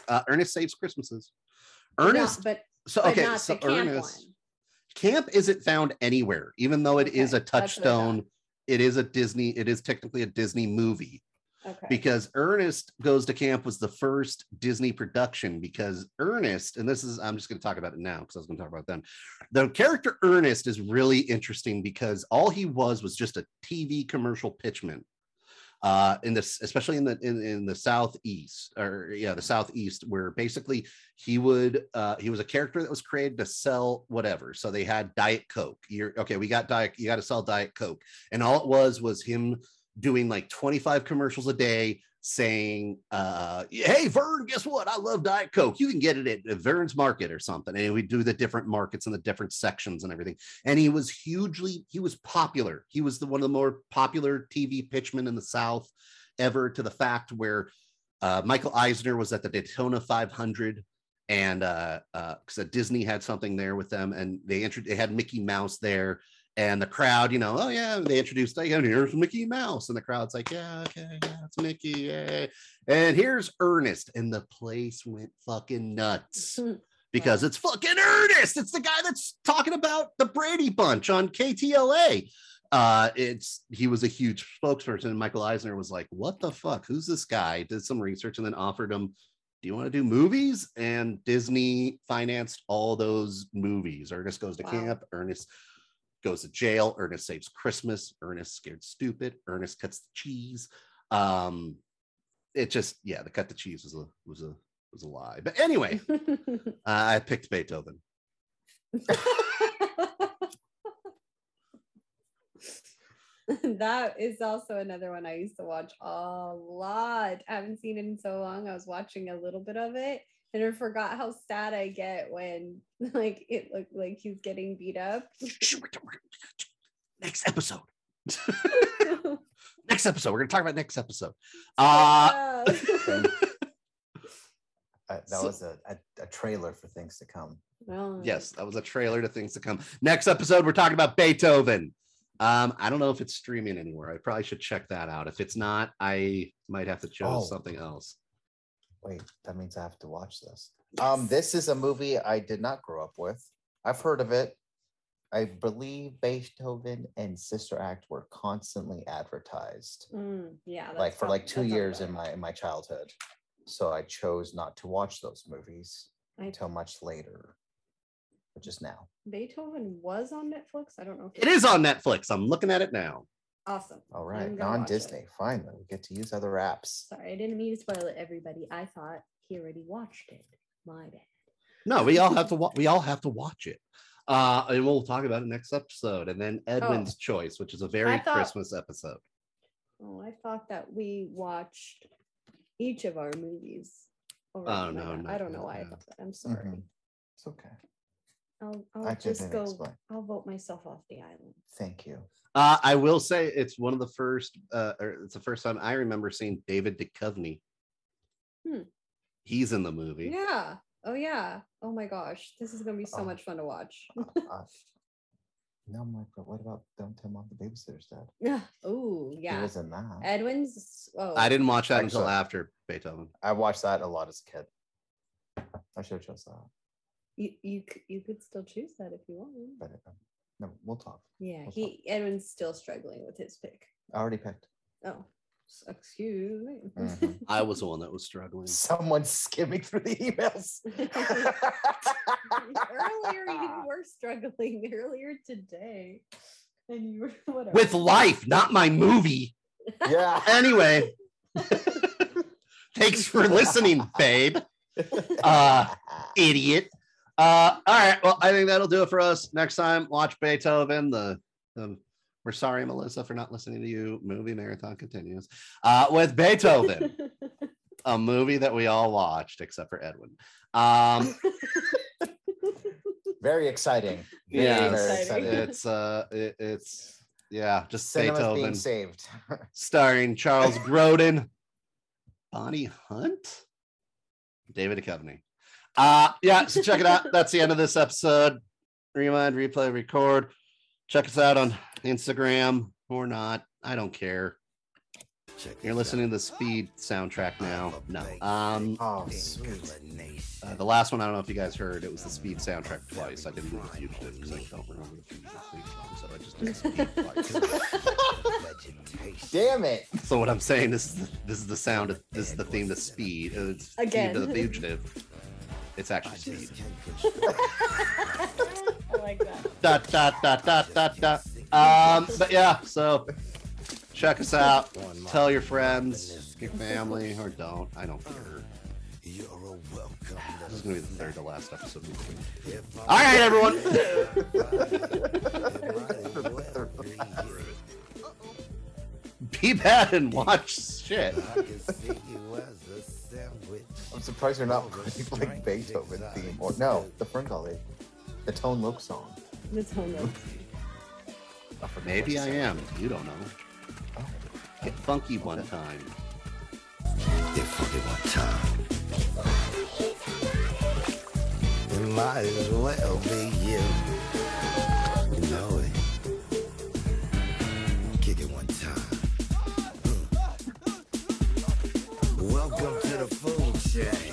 Uh, Ernest Saves Christmases. But Ernest. not, but, so but okay, not so the camp Ernest. one. Camp isn't found anywhere, even though it Okay, is a that's what I touchstone. thought. It is a Disney. It is technically a Disney movie. Okay. Because Ernest Goes to Camp was the first Disney production. Because Ernest, and this is, I'm just going to talk about it now because I was going to talk about it then. The character Ernest is really interesting because all he was was just a T V commercial pitchman. Uh, in this, especially in the in, in the southeast, or yeah, the southeast, where basically he would uh, he was a character that was created to sell whatever. So they had Diet Coke. You're okay. We got Diet. You got to sell Diet Coke, and all it was was him doing like twenty-five commercials a day saying, uh, hey, Vern, guess what? I love Diet Coke. You can get it at Vern's Market or something. And we do the different markets and the different sections and everything. And he was hugely, he was popular. He was the one of the more popular T V pitchmen in the South ever, to the fact where uh, Michael Eisner was at the Daytona five hundred. And uh, uh, because Disney had something there with them, and they introduced, they had Mickey Mouse there. And the crowd, you know, oh yeah, they introduced, like, here's Mickey Mouse, and the crowd's like, yeah, okay, yeah, it's Mickey, yeah. And here's Ernest, and the place went fucking nuts because wow. It's fucking Ernest. It's the guy that's talking about the Brady Bunch on K T L A. Uh, it's he was a huge spokesperson, and Michael Eisner was like, what the fuck? Who's this guy? Did some research and then offered him, do you want to do movies? And Disney financed all those movies. Ernest Goes to wow. Camp, Ernest Goes to Jail, Ernest Saves Christmas, Ernest Scared Stupid, Ernest Cuts the Cheese. Um, it just, yeah, the cut the cheese was a was a was a lie. But anyway, uh, I picked Beethoven. That is also another one I used to watch a lot. I haven't seen it in so long. I was watching a little bit of it. And I forgot how sad I get when, like, it looked like he's getting beat up. Next episode. Next episode. We're going to talk about next episode. Uh, uh, that so, was a, a, a trailer for things to come. Well, yes, that was a trailer to things to come. Next episode, we're talking about Beethoven. Um, I don't know if it's streaming anywhere. I probably should check that out. If it's not, I might have to choose oh. something else. Wait, that means I have to watch this. Um, this is a movie I did not grow up with. I've heard of it. I believe Beethoven and Sister Act were constantly advertised. Mm, yeah, like for like two years in my in my childhood. So I chose not to watch those movies I, until much later, which is now. Beethoven was on Netflix. I don't know. If it is on Netflix. I'm looking at it now. Awesome. All right, non-Disney. Finally, we get to use other apps. Sorry, I didn't mean to spoil it, everybody. I thought he already watched it. My bad. No, we all have to. Wa- we all have to watch it, uh, and we'll talk about it next episode. And then Edwin's oh. Choice, which is a very thought, Christmas episode. Oh, I thought that we watched each of our movies. Oh no, no, I don't know no, why no. I thought that. I'm sorry. Mm-hmm. It's okay. I'll, I'll just go. Explain. I'll vote myself off the island. Thank you. Uh, I will say it's one of the first, uh, or it's the first time I remember seeing David Duchovny. Hmm. He's in the movie. Yeah. Oh yeah. Oh my gosh, this is gonna be so oh. much fun to watch. uh, no, Mike. But what about Don't Tell Mom the Babysitter's Dad? Yeah. Oh yeah. He was in that. Edwin's. Oh. I didn't watch that Actually, until after Beethoven. I watched that a lot as a kid. I should have chose that. You you you could still choose that if you want. But uh, no, we'll talk. Yeah, we'll he talk. Edwin's still struggling with his pick. I already picked. Oh, excuse me. Mm-hmm. I was the one that was struggling. Someone's skimming through the emails. Earlier, you were struggling earlier today, and you were whatever. With life, not my movie. Yeah. Anyway, thanks for listening, babe. Uh, idiot. Uh, all right. Well, I think that'll do it for us. Next time, watch Beethoven. The, the We're sorry, Melissa, for not listening to you. Movie marathon continues uh, with Beethoven, a movie that we all watched except for Edwin. Um, very exciting. Very yeah, exciting. exciting. It's uh, it, it's yeah, just Cinema's Beethoven being saved, starring Charles Grodin, Bonnie Hunt, David Duchovny. Uh, yeah, so check it out. That's the end of this episode. Rewind, replay, record. Check us out on Instagram or not. I don't care. You're listening to the Speed soundtrack now. No. Um, Oh, sweet. uh, the last one, I don't know if you guys heard, it was the Speed soundtrack twice. I didn't do the Fugitive because I don't remember the Fugitive theme song, so I just did Speed twice. Damn it. So what I'm saying is, this is the sound of this is the theme to Speed. Uh, It's the theme to the Again. Fugitive. It's actually Speed. I like that. Dot dot dot dot dot dot. Um, but yeah, so check us out. Tell your friends, your family, or don't. I don't care. This is gonna be the third to last episode. All right, everyone. Be bad and watch shit. I'm surprised you're not putting like Beethoven theme or no, the Ferngully, the Tone Loc song. The tone of I forget Maybe what I it's am. You don't know. Oh. Get funky one time. Get funky one time. It might as well be you. You know it. Kick it one time. Welcome to the food chain.